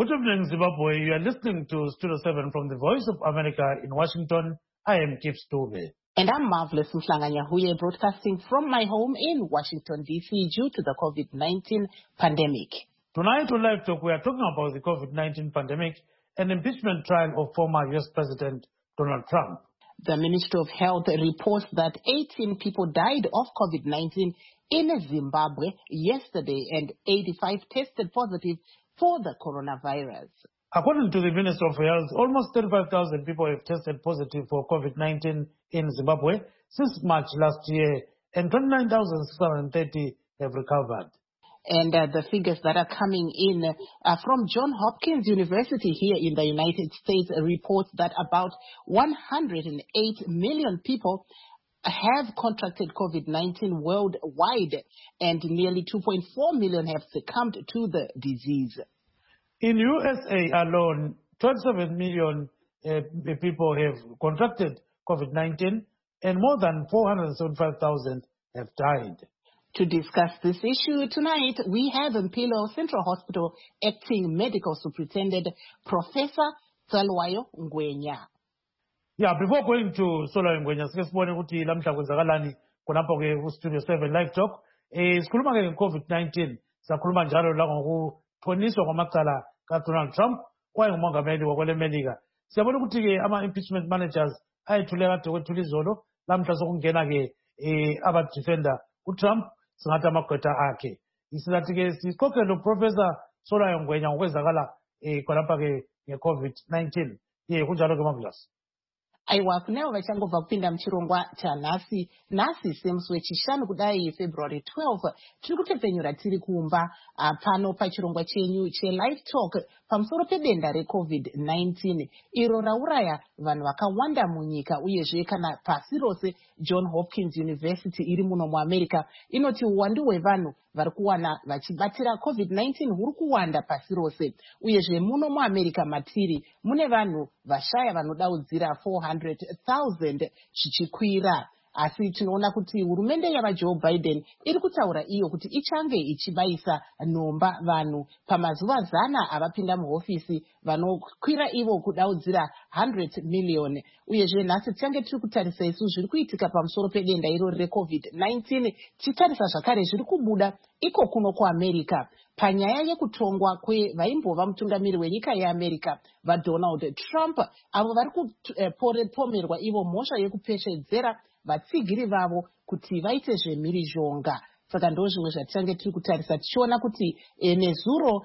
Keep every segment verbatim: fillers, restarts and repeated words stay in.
Good evening, Zimbabwe. You are listening to Studio seven from the Voice of America in Washington. I am Kip Stube. And I'm Marvelous Mhlanga-Nyahuye, broadcasting from my home in Washington, D C due to the COVID nineteen pandemic. Tonight on Live Talk, we are talking about the COVID nineteen pandemic and impeachment trial of former U S President Donald Trump. The Ministry of Health reports that eighteen people died of COVID nineteen in Zimbabwe yesterday and eighty-five tested positive for the coronavirus. According to the Ministry of Health, almost thirty-five thousand people have tested positive for COVID nineteen in Zimbabwe since March last year, and twenty-nine thousand six hundred thirty have recovered. And uh, the figures that are coming in uh, from Johns Hopkins University here in the United States report that about one hundred eight million people have contracted COVID nineteen worldwide, and nearly two point four million have succumbed to the disease. In U S A alone, twenty-seven million uh, people have contracted COVID nineteen, and more than four hundred seventy-five thousand have died. To discuss this issue tonight, we have Mpilo Central Hospital Acting Medical Superintendent, Professor Tsalwayo Ngwenya. Yeah, before going to Sola Ngwenya, sikesibone ukuthi lamhla kwenzakalani khonapho ke ku Studio seven Live Talk. Eh sikhuluma ke nge-COVID nineteen, sakhuluma njalo la ngokuthoniswa kwamacala ka-Donald Trump wayengumongameli wakwele Melika. Siyabona ukuthi ke ama-impeachment managers ayethule kade kwethula izolo, lamhla sokungena ke eh aba-defender uTrump singathi amagqwetha akhe. Isingathi ke siqoqe lo Professor Sola Ngwenya ngokwenzakala eh khonapha ke nge-COVID nineteen. Ye kunjalo ke Marvelous. Aiwa kunao vachangobva kupinda muchirongwa chanhasi nhasi semusi wechishanu kudai February twelfth tiri kutepfenyura tiri kumba uh, pano pachirongwa chenyu che-Live Talk pamusoro pedenda re-COVID nineteen iro rauraya vanhu vakawanda munyika uyezve kana pasi rose. Johns Hopkins University iri muno muAmerica inoti uwandu hwevanhu vari kuwana vachibatira COVID nineteen huri kuwanda pasi rose, uyezve muno muAmerica matiri mune vanhu vashaya vanodaudzira four hundred thousand zvichikwira. Asi tinoona kuti hurumende yavaJoe Biden iri kutaura iyo kuti ichange ichibaisa nomba vanhu pamazuva zana avapinda muhofisi vanokwira ivo kudaudzira one hundred million. Uyezve nhasi tichange tiri kutarisa isu zviri kuitika pamusoro pedenda irori reCovid nineteen, tichitarisa zvakare zviri kubuda iko kuno kuAmerica panyaya yekutongwa kwevaimbova mutungamiri wenyika yeAmerica vaDonald Trump, avo vari kupomerwa ivo mhosva yekupeshedzera vatsigiri vavo kuti vaite zvemhirizhonga. Saka ndo zvimwe zvatichange tiri kutarisa tichiona kuti e, nezuro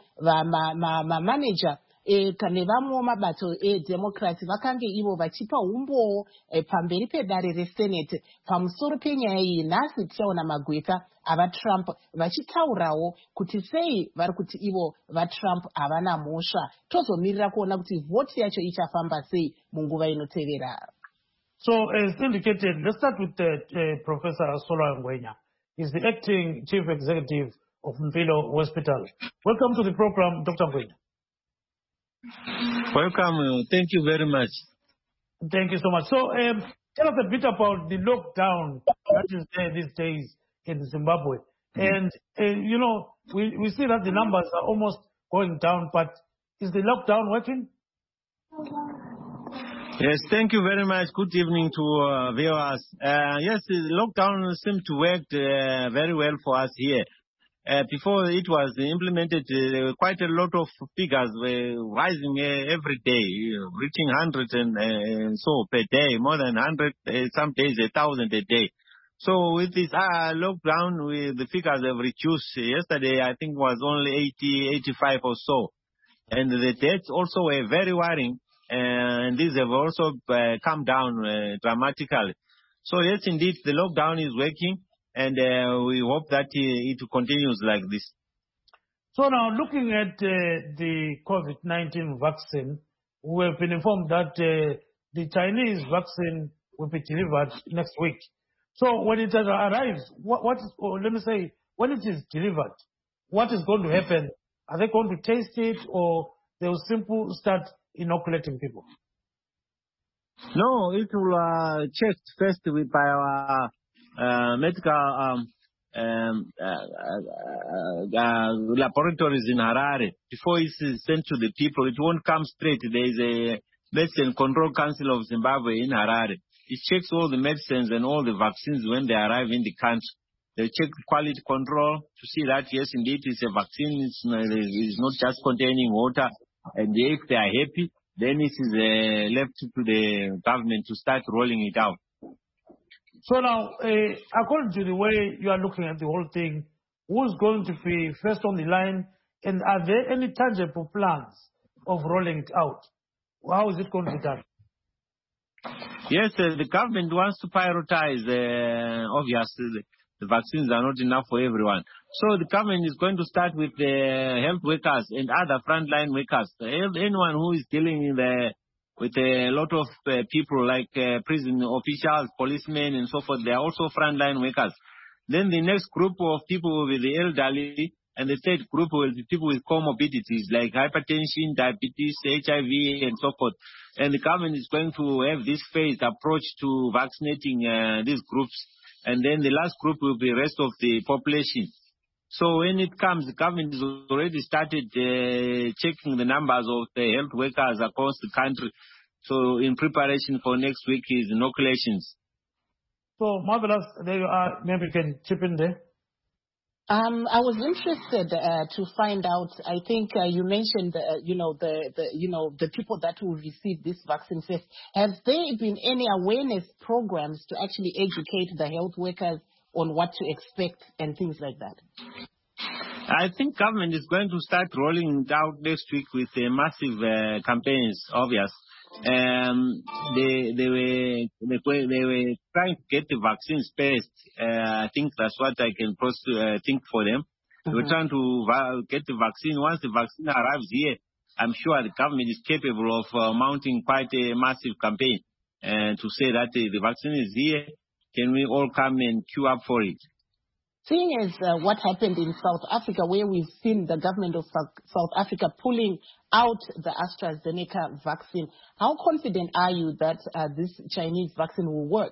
vamamaneja ma, e, nevamwewo mabato edemocrats vakange ivo vachipa umbowo e, pamberi pedare resenate pamusoro penyaya iyi. Nhasi tichaona magweta avaTrump vachitaurawo kuti sei vari kuti ivo vaTrump havana mhosva. Tozomirira kuona kuti vhoti yacho ichafamba sei munguva inotevera. So, as indicated, let's start with uh, uh, Professor Sola Ngwenya. He's the acting chief executive of Mpilo Hospital. Welcome to the program, Doctor Ngwenya. Welcome. Thank you very much. Thank you so much. So, um, tell us a bit about the lockdown that is there these days in Zimbabwe. Mm-hmm. And, uh, you know, we, we see that the numbers are almost going down, but is the lockdown working? Yes, thank you very much. Good evening to uh, viewers. Uh, yes, the lockdown seemed to work uh, very well for us here. Uh, before it was implemented, uh, quite a lot of figures were rising uh, every day, reaching hundreds and uh, so per day, more than one hundred, uh, some days a thousand a day. So with this uh, lockdown, we, the figures have reduced. Yesterday, I think, was only eighty, eighty-five or so. And the deaths also were very worrying. Uh, and these have also uh, come down uh, dramatically. So yes, indeed, the lockdown is working, and uh, we hope that uh, it continues like this. So now, looking at uh, the COVID nineteen vaccine, we have been informed that uh, the Chinese vaccine will be delivered next week. So when it arrives, what, what is, or let me say, when it is delivered, what is going to happen? Are they going to taste it, or they will simply start inoculating people? No, it will uh, checked first with by our uh, medical um, um, uh, uh, uh, laboratories in Harare. Before it's sent to the people, it won't come straight. There is a Medicine Control Council of Zimbabwe in Harare. It checks all the medicines and all the vaccines when they arrive in the country. They check quality control to see that, yes, indeed, it's a vaccine. It's not, it's not just containing water. And if they are happy, then it is uh, left to the government to start rolling it out. So now, uh, according to the way you are looking at the whole thing, who's going to be first on the line? And are there any tangible plans of rolling it out? How is it going to be done? Yes, uh, the government wants to prioritize, uh, obviously, the, the vaccines are not enough for everyone. So the government is going to start with the health workers and other frontline workers. Anyone who is dealing in the, with a lot of uh, people like uh, prison officials, policemen, and so forth, they are also frontline workers. Then the next group of people will be the elderly, and the third group will be people with comorbidities like hypertension, diabetes, H I V, and so forth. And the government is going to have this phased approach to vaccinating uh, these groups. And then the last group will be the rest of the population. So when it comes, the government has already started uh, checking the numbers of the health workers across the country. So in preparation for next week is inoculations. So, Marvelous, there you are. Maybe you can chip in there. Um, I was interested uh, to find out. I think uh, you mentioned, uh, you know, the, the, you know, the people that will receive this vaccine first. Have there been any awareness programs to actually educate the health workers on what to expect and things like that? I think government is going to start rolling it out next week with uh, massive uh, campaigns. Obvious. Um, they they were they were, they were trying to get the vaccines first. Uh, I think that's what I can post, uh, think for them. Mm-hmm. They were trying to va- get the vaccine. Once the vaccine arrives here, I'm sure the government is capable of uh, mounting quite a massive campaign uh, to say that uh, the vaccine is here. Can we all come and queue up for it? Seeing as uh, what happened in South Africa, where we've seen the government of South Africa pulling out the AstraZeneca vaccine, how confident are you that uh, this Chinese vaccine will work?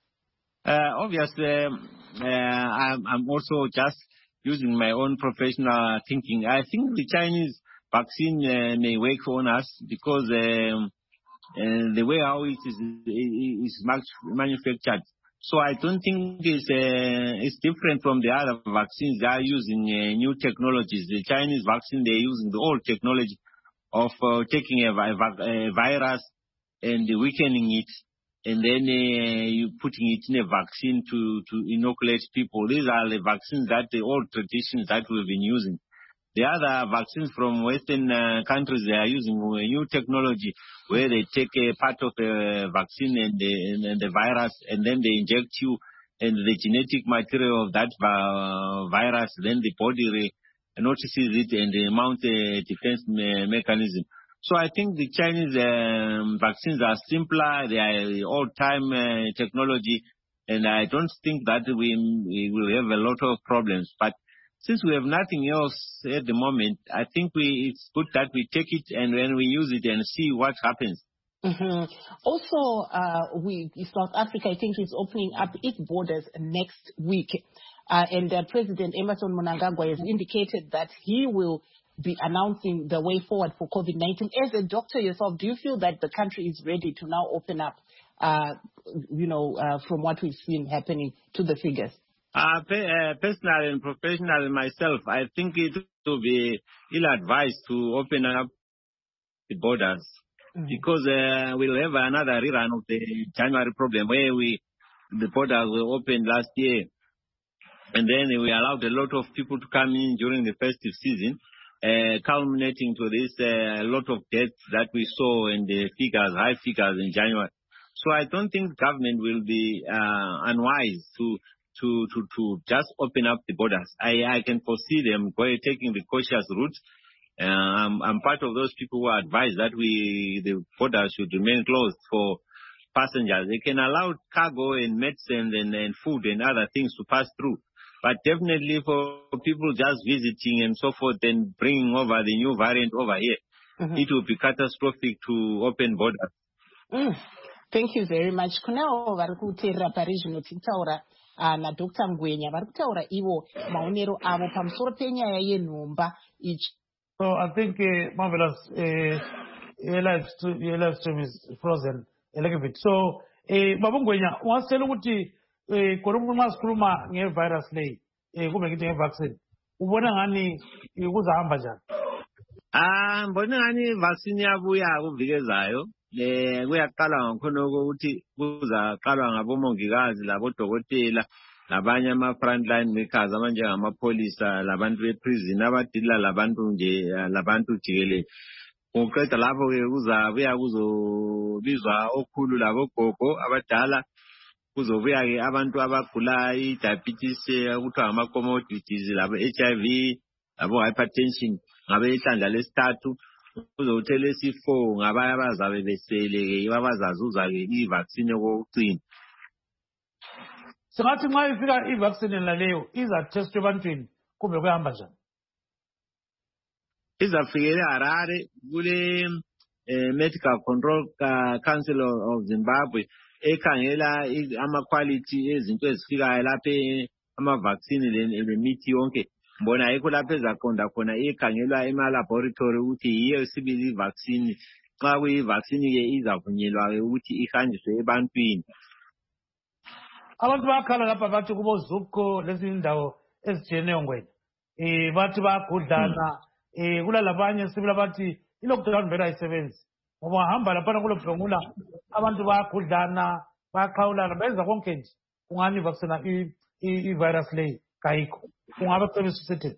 Uh, obviously, um, uh, I'm, I'm also just using my own professional thinking. I think the Chinese vaccine uh, may work on us because um, uh, the way how it is, is manufactured. So I don't think it's, uh, it's different from the other vaccines. They are using uh, new technologies. The Chinese vaccine, they're using the old technology of uh, taking a, a virus and weakening it, and then uh, you putting it in a vaccine to, to inoculate people. These are the vaccines that the old traditions that we've been using. The other vaccines from Western uh, countries, they are using a new technology where they take a part of the vaccine and the, and the virus, and then they inject you and the genetic material of that uh, virus. Then the body re- notices it and they mount a defense me- mechanism. So I think the Chinese um, vaccines are simpler. They are old-time uh, technology, and I don't think that we, we will have a lot of problems. But since we have nothing else at the moment, I think we, it's good that we take it and then we use it and see what happens. Mm-hmm. Also, uh, we, South Africa, I think, is opening up its borders next week. Uh, and uh, President Emmerson Mnangagwa has indicated that he will be announcing the way forward for COVID nineteen. As a doctor yourself, do you feel that the country is ready to now open up, uh, you know, uh, from what we've seen happening to the figures? Uh, pe- uh, personally and professionally myself, I think it would be ill-advised to open up the borders mm-hmm. because uh, we'll have another rerun of the January problem where we the borders were opened last year, and then we allowed a lot of people to come in during the festive season, uh, culminating to this uh, lot of deaths that we saw in the figures, high figures in January. So I don't think government will be uh, unwise to To, to, to just open up the borders. I, I can foresee them going, taking the cautious route. Uh, I'm, I'm part of those people who are advised that we, the borders should remain closed for passengers. They can allow cargo and medicine and, and food and other things to pass through. But definitely for people just visiting and so forth and bringing over the new variant over here, mm-hmm. it will be catastrophic to open borders. Mm. Thank you very much. Kunao varikuteera parizvino tichitaura uh, naDr Ngwenya vari kutaura ivo maonero avo pamusoro penyaya yenhomba ichi. So I think uh, Marvelous, uh, your live, st- your live stream is frozen a little bit. So, uh, Baba Ngwenya, wasitshela ukuthi eh khona uma sikhuluma ngevirus leyi eh kube ngithi ngevaccine ubona ngani kuzahamba njani? Ah, mbona ngani vaccine yabuya kuvikezayo. Eh kuyaqala ngakhona ukuthi kuzaqalwa ngabomongikazi labodokotela labanye ama frontline workers abanje ngamapolisa labantu beprison abadila labantu nje labantu jikelele. Uqeda lapho ke kuzabuya kuzobizwa okhulu labogogo abadala kuzobuya ke abantu abagula i-diabetes kuthiwa ngama-comorbidities labo H I V labo hypertension ngabe ihlandla lesithathu kuzothi lesi-four ngabanye abazabe besele ke abazazuza ke i-vaccine yokucina. Singathi nxa ifika i-vaccine laleyo iza-test ebantwini kumbe kuyahamba njani? Izafikele Harare kule Medical Control Council of Zimbabwe ekhangela ama-quality ezinto ezifikayo lapha ama-vaccine lemithi yonke. Mbona ayikho lapha ezaqonda khona ekhangelwa ema-laboratory ukuthi yiyo sibili i-vaccine. Xa kuyi-vaccine ke izavunyelwa ukuthi ihanjiswe ebantwini. Abantu bakhala lapha bathi kubo Zupco lezi indawo ezitshiyeneyo Ngwenya. Eh bathi bayagudlana eh kulalabanye sibila bathi i-lockdown vele ayisebenzi. Ngoba ungahamba lapha kulophengula abantu bayagudlana bayaqhawulana benza konke nje ungani vaccine i-virus leyi kayikho. Ungabe kucebisa usithi?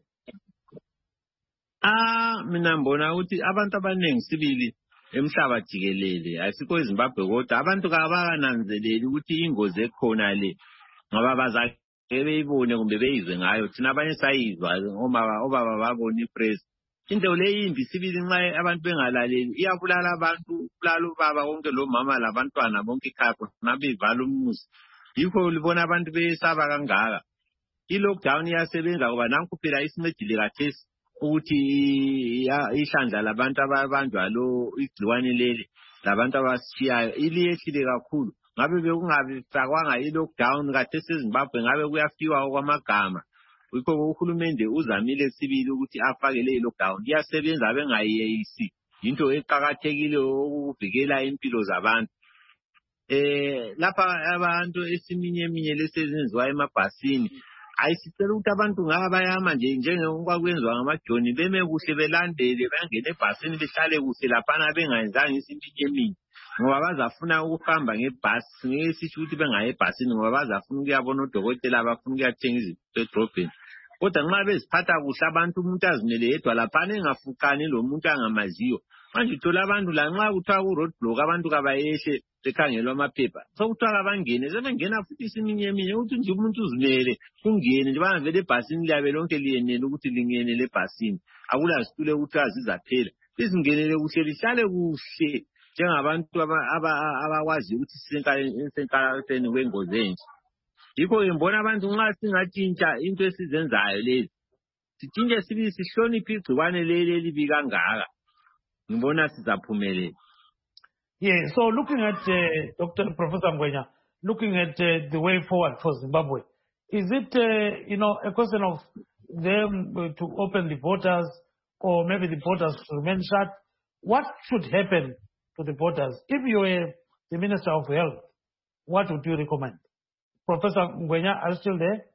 Ah mina ngibona ukuthi abantu abaningi sibili emhlaba jikelele asikho eZimbabwe kodwa abantu kabakananzeleli ukuthi ingozi ekhona le ngoba bazake beyibone kumbe beyizwe ngayo thina abanye sayizwa ngoma obaba babona ipress. Into le yimbi sibili nxa abantu bengalaleli iyabulala abantu bulala ubaba konke lo mama labantwana bonke ikhaya nabevala umuzi. Yikho libona abantu besaba kangaka. I-lockdown iyasebenza ngoba nanku phela isincedile kathesi ukuthi ihlandla labantu ababanjwa lo igciwane leli labantu abashiyayo iliyehlile kakhulu. Ngabe bekungabi fakwanga i-lockdown kathesi eZimbabwe ngabe kuyafiwa okwamagama. Yikho uhulumende uzamile sibili ukuthi afake le lockdown. Iyasebenza bengayeyisi. Into eqhakathekile ukuvikela impilo zabantu. Eh lapha abantu esiminye eminye lesezenziwa emabhasini ayisicela ukuthi abantu ngaba bayama nje njengokwenziwa ngamajoni beme kuhle belandele bangene ebhasini behlale kuhle laphana bengayenzanga isinto eminye ngoba bazafuna ukuhamba ngebhasi ngesisho ukuthi bengaye ebhasini ngoba bazafuna ukuyabona odokotela abafuna ukuyathenga izinto edrobheni. Kodwa nxa beziphatha kuhle abantu umuntu azimele yedwa laphana engafukani lo muntu angamaziyo. Manje uthola abantu la nxa kuthiwa ku roadblock abantu kabayehle bekhangelwa amaphepha. Sokuthiwa abangene sebengena futhi isiminye eminye ukuthi nje umuntu uzimele kungene nje bangavele ebhasini liyabe lonke liyenele ukuthi lingenele ebhasini. Akula situle ukuthi azizaphela. Izingenele kuhle lihlale kuhle njengabantu abakwazi ukuthi sisenkalaseni kwengozi enje. Yikho ngibona abantu nxa singatshintsha into esizenzayo lezi sitshintshe sibili sihloniphe igciwane leli libi kangaka. Ngibona sizaphumelela. Yeah, so looking at uh, Doctor Professor Ngwenya, looking at uh, the way forward for Zimbabwe, is it, uh, you know, a question of them uh, to open the borders or maybe the borders to remain shut? What should happen to the borders? If you were the Minister of Health, what would you recommend? Professor Ngwenya, are you still there?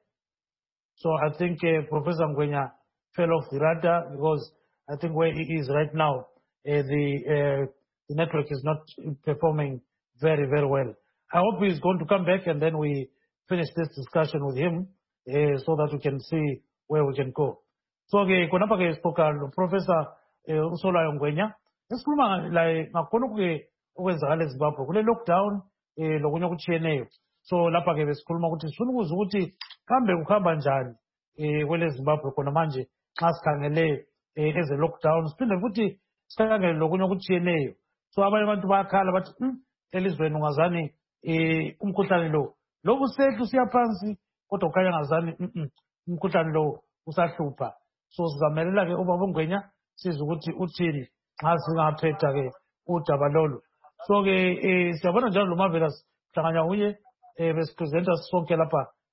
So I think uh, Professor Ngwenya fell off the radar because I think where he is right now, uh, the... Uh, The network is not performing very, very well. I hope he's going to come back and then we finish this discussion with him uh, so that we can see where we can go. So, konapa ke spoka Professor Usolayo Ngwenya. Esikhuluma la ngakhona okwenzakala eZimbabwe kule lockdown lokunye okutshiyeneyo. So lapha ke besikhuluma ukuthi sifuna ukuzwa ukuthi kambe kuhamba njani kwele Zimbabwe khona manje xa sikhangele eze lockdown siphinde futhi sikhangele lokunye okutshiyeneyo. So abanye abantu bayakhala bathi hm elizweni ungazani eh umkhuhlane lo lo kusethu siyaphansi kodwa ukhanya ngazani hm umkhuhlane lo usahlupha. So sizamelela ke ubaba Ngwenya siza ukuthi uthini xa singaphetha ke udaba lolu. So ke eh siyabona njalo lo Marvelous hlanganya uye eh besipresenta sonke lapha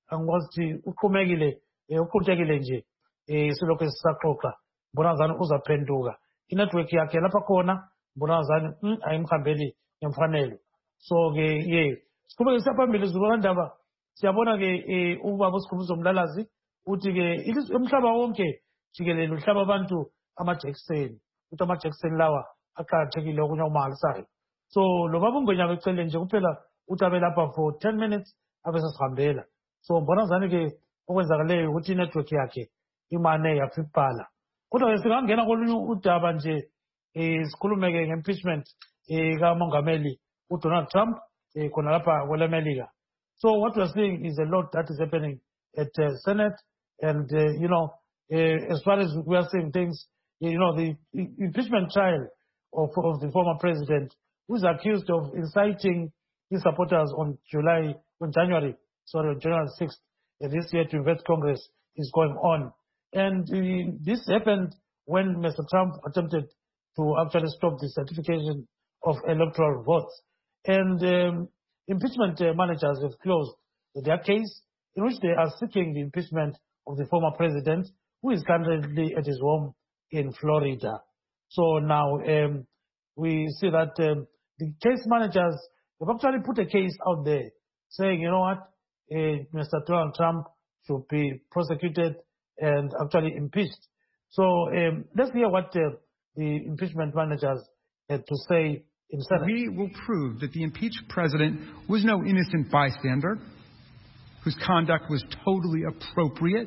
angikwazi ukuthi uqhumekile eh, uqhutshekile nje eh silokho sisaxoxa mbona ngani uzaphenduka inetwork yakhe lapha khona mbona ngani mm, ayimhambeli ngemfanelo so ke ye siqhubeke siyaphambili zibona ndaba siyabona ke eh, ubaba uSikhumbuzo Mlalazi uthi ke ilizwe emhlaba wonke jikelele uhlaba abantu amajekiseni ukuthi amajekiseni lawa aqakathekile okunye okumangalisayo so lo baba uNgwenya becele nje kuphela uthi abe lapha for ten minutes abe sesihambela so mbona ngani ke okwenzakaleyo ukuthi inetwork yakhe imane yafiphala kodwa ke singangena kolunye udaba nje eh sikhulume ke ngeimpeachment eh kaMongameli uDonald Trump eh khona lapha kwelemelika. So what we're seeing is a lot that is happening at uh, Senate and uh, you know uh, as far as we are seeing things, you know, the impeachment trial of, of the former president who is accused of inciting his supporters on July on January sorry on January sixth uh, this year to invade Congress is going on. And uh, this happened when Mister Trump attempted to actually stop the certification of electoral votes. And um, impeachment uh, managers have closed their case in which they are seeking the impeachment of the former president who is currently at his home in Florida. So now um, we see that um, the case managers have actually put a case out there saying, you know what, uh, Mister Donald Trump should be prosecuted and actually impeached. So um, let's hear what uh, the impeachment managers had to say in Senate. We will prove that the impeached president was no innocent bystander, whose conduct was totally appropriate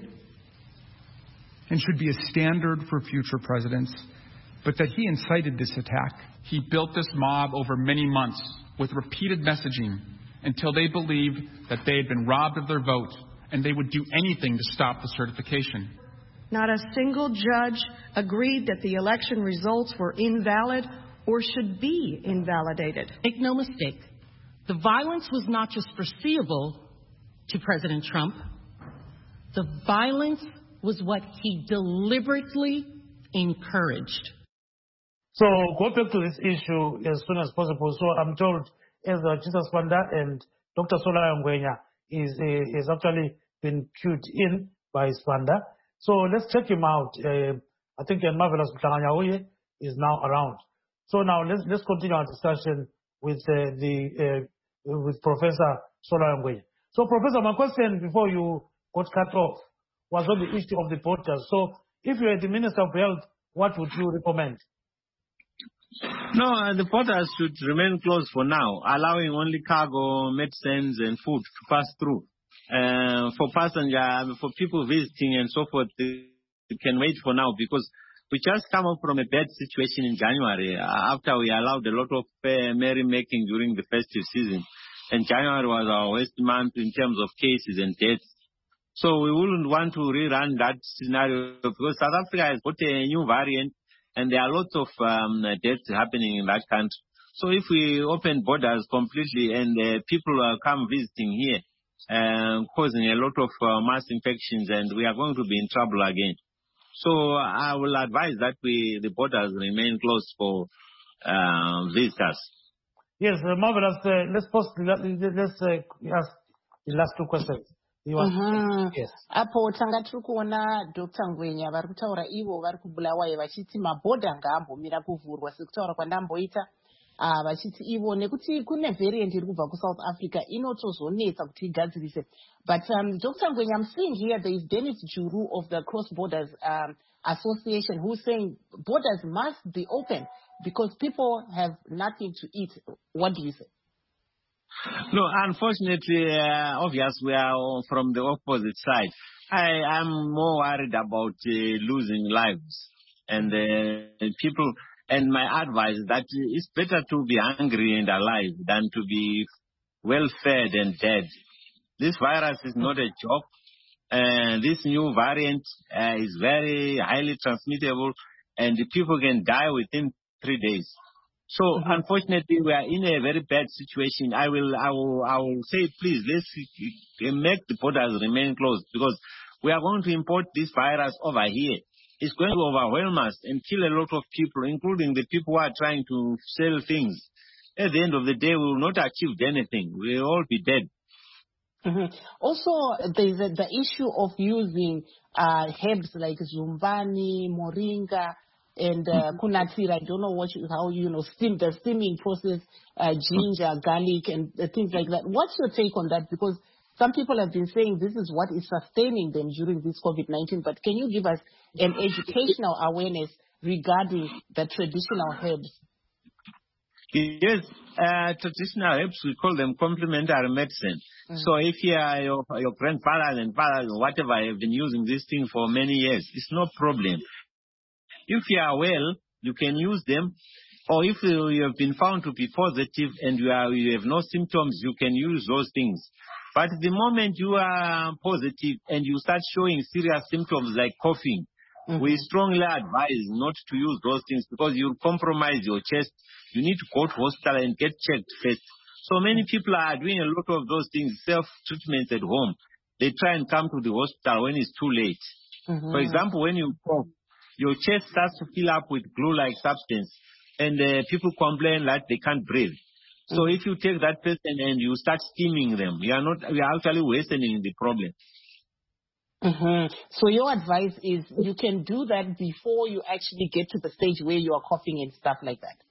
and should be a standard for future presidents, but that he incited this attack. He built this mob over many months with repeated messaging until they believed that they had been robbed of their vote and they would do anything to stop the certification. Not a single judge agreed that the election results were invalid or should be invalidated. Make no mistake, the violence was not just foreseeable to President Trump. The violence was what he deliberately encouraged. So go back to this issue as soon as possible. So I'm told Ezra Jesus Wanda and Doctor Sola Ngwenya is, uh, is actually been queued in by Spanda. So let's check him out. Uh, I think uh, Marvelous Mtanganyauye is now around. So now let's let's continue our discussion with uh, the uh, with Professor Sola Ngwenya. So Professor, my question before you got cut off was on the issue of the borders. So if you were the Minister of Health, what would you recommend? No, uh, the borders should remain closed for now, allowing only cargo, medicines, and food to pass through. Uh, for passenger, for people visiting and so forth, they, they can wait for now because we just come up from a bad situation in January uh, after we allowed a lot of uh, merrymaking during the festive season. And January was our worst month in terms of cases and deaths. So we wouldn't want to rerun that scenario because South Africa has got a new variant and there are lots of um, deaths happening in that country. So if we open borders completely and uh, people uh, come visiting here, uh, causing a lot of uh, mass infections, and we are going to be in trouble again. So I will advise that we the borders remain closed for uh, visitors. Yes, uh, Marvelous. Uh, let's post. Let's uh, ask the last two questions. You want? Mhm. Yes. Apo tanga tiri kuona Doctor Ngwenya vari kutaura ivo vari kubulawayo vachiti mabhodha ngaambomira kuvhurwa sekutaura kwandamboita ah vachiti ivo nekuti kune variant iri kubva kuSouth Africa inotozonetsa kuti igadzirise. But um, Doctor Ngwenya, I'm seeing here there is Dennis Juru of the Cross Borders um, Association who's saying borders must be open because people have nothing to eat. What do you say? No, unfortunately, uh, obvious we are from the opposite side. I am more worried about uh, losing lives and uh, people. And my advice is that it's better to be hungry and alive than to be well fed and dead. This virus is not a joke. Uh, this new variant uh, is very highly transmittable, and the people can die within three days. So, mm-hmm. Unfortunately, we are in a very bad situation. I will, I will, I will say, please, let's make the borders remain closed because we are going to import this virus over here. It's going to overwhelm us and kill a lot of people, including the people who are trying to sell things. At the end of the day, we will not achieve anything. We will all be dead. Mm-hmm. Also, there's a, the issue of using uh, herbs like zumbani, moringa, and uh, kunatira. I don't know what you, how you know steam the steaming process, uh, ginger, garlic, and uh, things like that. What's your take on that? Because some people have been saying this is what is sustaining them during this COVID nineteen. But can you give us an educational awareness regarding the traditional herbs? Yes, uh, traditional herbs, we call them complementary medicine. Mm. So if you are your, your grandfather and father or whatever have been using this thing for many years, it's no problem. If you are well, you can use them. Or if you, you have been found to be positive and you, are, you have no symptoms, you can use those things. But the moment you are positive and you start showing serious symptoms like coughing, mm-hmm. we strongly advise not to use those things because you'll compromise your chest. You need to go to hospital and get checked first. So many people are doing a lot of those things, self-treatments at home. They try and come to the hospital when it's too late. Mm-hmm. For example, when you cough, your chest starts to fill up with glue-like substance, and uh, people complain that they can't breathe. So mm-hmm. if you take that person and you start steaming them, you are not, you are actually worsening the problem. Mm-hmm. So your advice is you can do that before you actually get to the stage where you are coughing and stuff like that.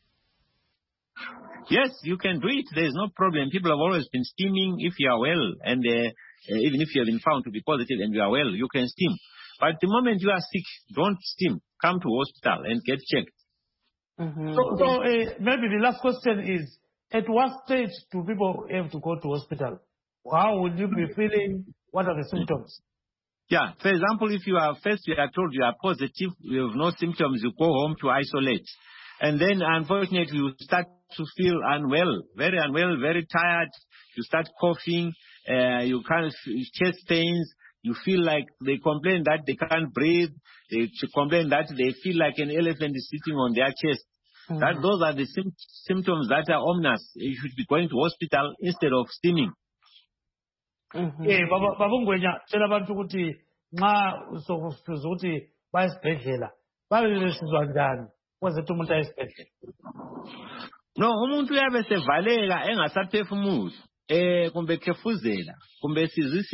Yes, you can do it. There is no problem. People have always been steaming if you are well, and uh, uh, even if you have been found to be positive and you are well, you can steam. But the moment you are sick, don't steam. Come to hospital and get checked. Mm-hmm. So, so uh, maybe the last question is, at what stage do people have to go to hospital? How would you be feeling? What are the symptoms? Yeah, for example, if you are first, you are told you are positive, you have no symptoms, you go home to isolate. And then, unfortunately, you start to feel unwell, very unwell, very tired. You start coughing, uh, you can't, chest pains. You feel like they complain that they can't breathe. They complain that they feel like an elephant is sitting on their chest. Mm-hmm. That those are the sim- symptoms that are ominous. You should be going to hospital instead of steaming. Mm-hmm. Eh, baba baba Ngwenya, tshela abantu ukuthi nxa usokufuza ukuthi bayesibhedlela babe besizwa njani kwezethu umuntu ayesibhedlela. No, umuntu uyabe sevaleka engasaphefumuli. Eh kumbe khefuzela kumbe sizisi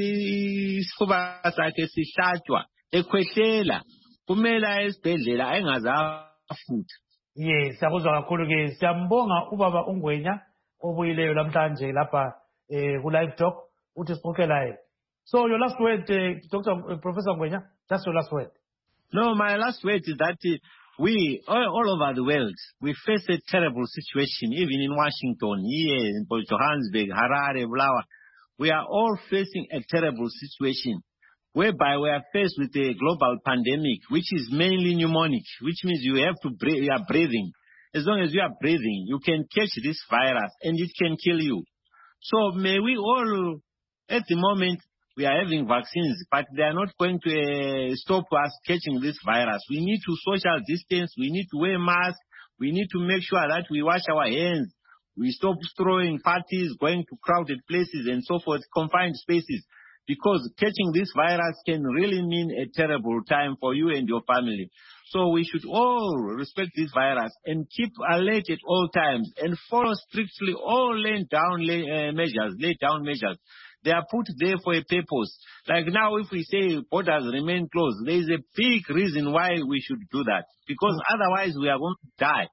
isifuba sakhe sihlatshwa ekhwehlela kumela esibhedlela engazafutha. Yes, siyakuzwa kakhulu ke siyambonga ubaba uNgwenya obuyileyo namhlanje lapha eh ku live talk uthi sixoxe laye. So your last word, uh, Doctor Uh, Professor Ngwenya, that's your last word. No, my last word is that uh, we, all, all over the world, we face a terrible situation, even in Washington, here in Johannesburg, Harare, Bulawa. We are all facing a terrible situation whereby we are faced with a global pandemic, which is mainly pneumonic, which means you have to breathe, you are breathing. As long as you are breathing, you can catch this virus and it can kill you. So may we all, at the moment, we are having vaccines, but they are not going to uh, stop us catching this virus. We need to social distance. We need to wear masks. We need to make sure that we wash our hands. We stop throwing parties, going to crowded places and so forth, confined spaces, because catching this virus can really mean a terrible time for you and your family. So we should all respect this virus and keep alert at all times and follow strictly all laid down lay, uh, measures, laid down measures. They are put there for a purpose. Like now, if we say borders remain closed, there is a big reason why we should do that, because otherwise we are going to die.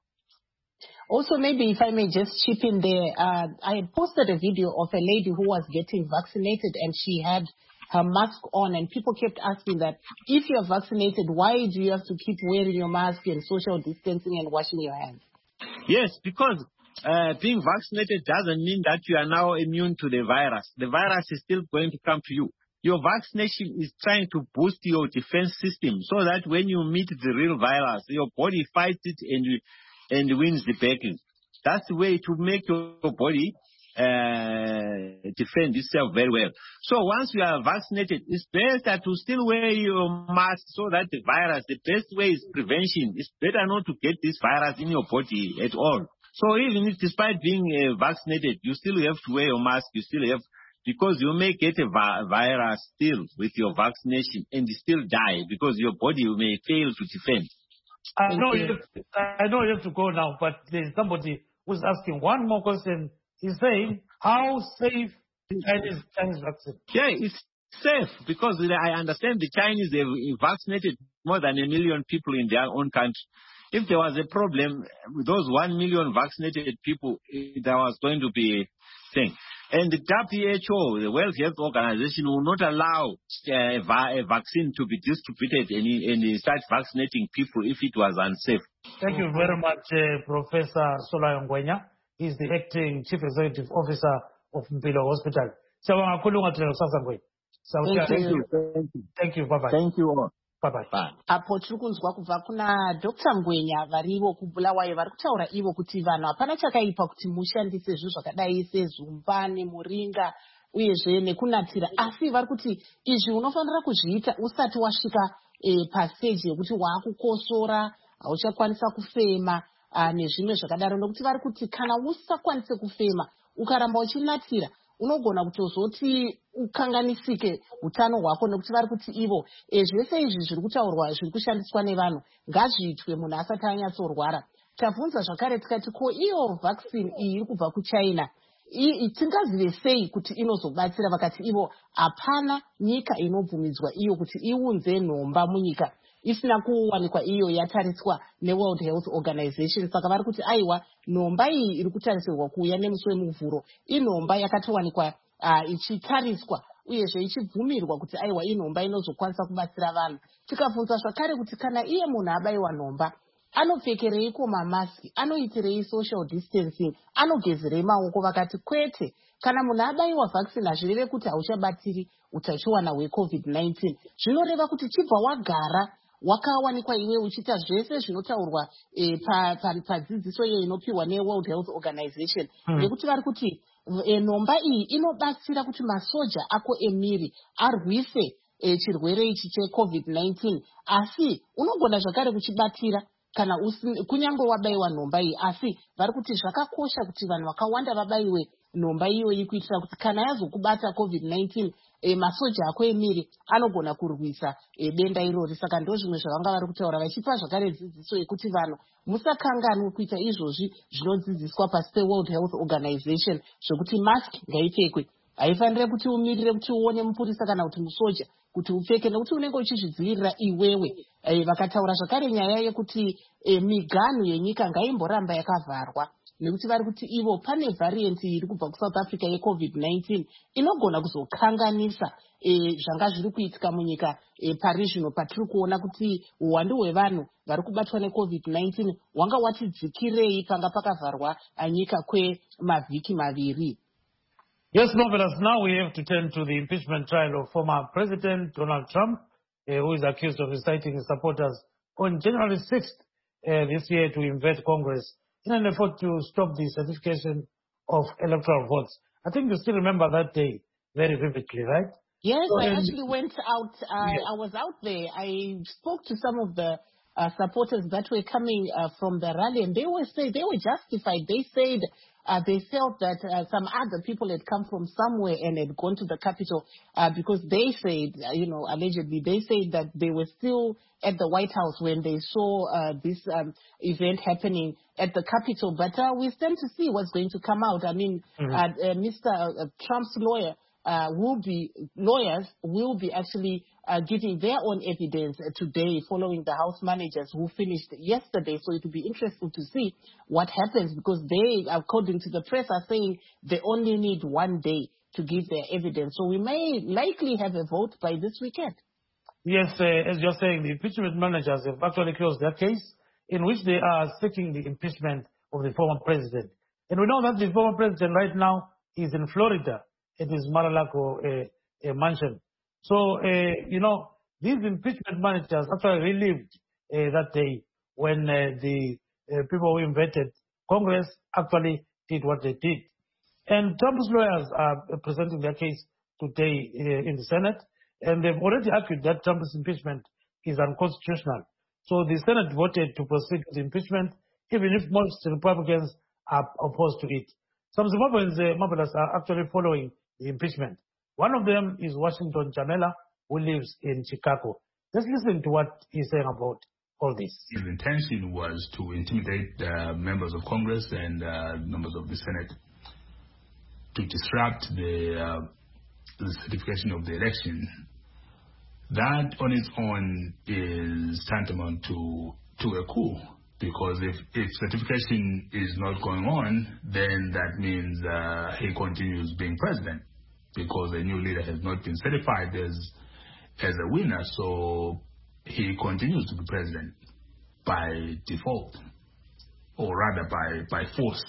Also, maybe if I may just chip in there, uh, I posted a video of a lady who was getting vaccinated and she had her mask on, and people kept asking that if you're vaccinated, why do you have to keep wearing your mask and social distancing and washing your hands? Yes, because Uh, being vaccinated doesn't mean that you are now immune to the virus. The virus is still going to come to you. Your vaccination is trying to boost your defense system so that when you meet the real virus, your body fights it and and wins the battle. That's the way to make your body uh, defend itself very well. So once you are vaccinated, it's better to still wear your mask so that the virus, the best way is prevention. It's better not to get this virus in your body at all. So even if, despite being uh, vaccinated, you still have to wear your mask, you still have, because you may get a vi- virus still with your vaccination and still die because your body may fail to defend. I know, you have to, I know you have to go now, but there's somebody who's asking one more question. He's saying, how safe Chinese, Chinese vaccine? Yeah, it's safe because I understand the Chinese, they've vaccinated more than a million people in their own country. If there was a problem with those one million vaccinated people, there was going to be a thing. And the W H O, the World Health Organization, will not allow uh, va- a vaccine to be distributed and, and start vaccinating people if it was unsafe. Thank you very much, uh, Professor Sola Ngwenya. He's the acting Chief Executive Officer of Mpilo Hospital. So, Thank you. Thank you. Thank you. Bye-bye. Thank you all. Bye-bye. Bye. Apo tiri kunzwa kubva kuna Doctor Ngwenya varivo kubulawayo vari kutaura ivo kuti vanhu hapana chakaipa kuti mushandise zvinhu zvakadai sezumba nemuringa uyezve nekunatira, asi vari kuti izvi unofanira kuzviita usati wasvika e, pasteji yekuti waakukosora, hauchakwanisa kufema nezvimwe zvakadaro, nokuti vari kuti kana usakwanise kufema ukaramba uchinatira unogona kutozoti ukanganisike utano hwako, nekuti vari kuti ivo e, zvese izvi zviri kutaurwa zviri kushandiswa nevanhu ngazviitwe munhu asati anyatsorwara. Tabvunza zvakare tikati ko iyo vaccine iyi iri kubva kuChina tingazive sei kuti inozobatsira? Vakati ivo hapana nyika inobvumidzwa iyo kuti iunze nhomba munyika isina kuwanikwa iyo yatariswa neWorld Health Organization. Saka vari kuti aiwa, nhomba iyi iri kutarisirwa kuuya nemusi wemuvhuro inhomba yakatowanikwa uh, ichitariswa uyezve ichibvumirwa kuti aiwa inhomba inozokwanisa kubatsira vanhu. Tikabvunza zvakare kuti kana iye munhu abayiwa nhomba anopfekereiko mamaski, anoitirei social distancing, anogezerei maoko? Vakati kwete, kana munhu abayiwa vaccine hazvireve kuti hauchabatiri utachiwana hwecovid nineteen. Zvinoreva kuti chibva wagara wakawanikwa iwe uchiita zvese zvinotaurwa e, padzidziso iyo inopiwa neWorld Health Organization, nekuti vari kuti e, nhomba iyi inobatsira kuti masoja ako emiri arwise e, chirwere ichi checovid nineteen. Asi unogona zvakare kuchibatira kana kunyange wabayiwa nhomba iyi, asi vari kuti zvakakosha kuti vanhu vakawanda vabayiwe nhomba iyoyi kuitira kuti kana yazokubata covid nineteen e, masoja ako emiri anogona kurwisa e, denda irori. Saka ndo zvimwe zvavanga vari kutaura vachipa zvakare dzidziso yekuti vanhu musakanganwe kuita izvozvi zvinodzidziswa pasi peWorld Health Organization zvokuti mask ngaipfekwe. Haifanire kuti umirire kuti uone mupurisa kana kuti musoja kuti upfeke, nekuti unenge uchizvidzivirira iwewe. E, vakataura zvakare nyaya yekuti e, miganhu yenyika ngaimboramba yakavharwa, nekuti vari kuti ivo pane variant iri kubva kuSouth Africa yecovid nineteen inogona kuzokanganisa e, zvanga zviri kuitika munyika e, pari zvino patiri kuona kuti uwandu hwevanhu vari kubatwa necovid nineteen hwanga watidzikirei panga pakavharwa nyika kwemavhiki maviri. Yes, Marvelous. Now we have to turn to the impeachment trial of former President Donald Trump, uh, who is accused of inciting his supporters on January sixth uh, this year to invade Congress in an effort to stop the certification of electoral votes. I think you still remember that day very vividly, right? Yes, so I then, actually went out. Uh, yes. I was out there. I spoke to some of the uh, supporters that were coming uh, from the rally, and they were say they were justified. They said uh, they felt that uh, some other people had come from somewhere and had gone to the Capitol uh, because they said, uh, you know, allegedly, they said that they were still at the White House when they saw uh, this um, event happening at the Capitol. But uh, we stand to see what's going to come out. I mean, mm-hmm. uh, uh, Mister Uh, Trump's lawyer uh, will be, lawyers will be actually uh, giving their own evidence uh, today following the House managers who finished yesterday. So it will be interesting to see what happens because they, according to the press, are saying they only need one day to give their evidence. So we may likely have a vote by this weekend. Yes, uh, as you're saying, the impeachment managers have actually closed their case in which they are seeking the impeachment of the former president. And we know that the former president right now is in Florida at his Mar-a-Lago uh, uh, mansion. So, uh, you know, these impeachment managers actually relived uh, that day when uh, the uh, people who invaded Congress actually did what they did. And Trump's lawyers are presenting their case today uh, in the Senate. And they've already argued that Trump's impeachment is unconstitutional. So the Senate voted to proceed with impeachment, even if most Republicans are opposed to it. Some Zimbabweans uh, are actually following the impeachment. One of them is Washington Chamela, who lives in Chicago. Let's listen to what he's saying about all this. His intention was to intimidate uh, members of Congress and uh, members of the Senate. to disrupt the, uh, the certification of the election, that on its own is tantamount to to a coup. Because if, if certification is not going on, then that means uh, he continues being president, because a new leader has not been certified as as a winner, so he continues to be president by default, or rather by, by force.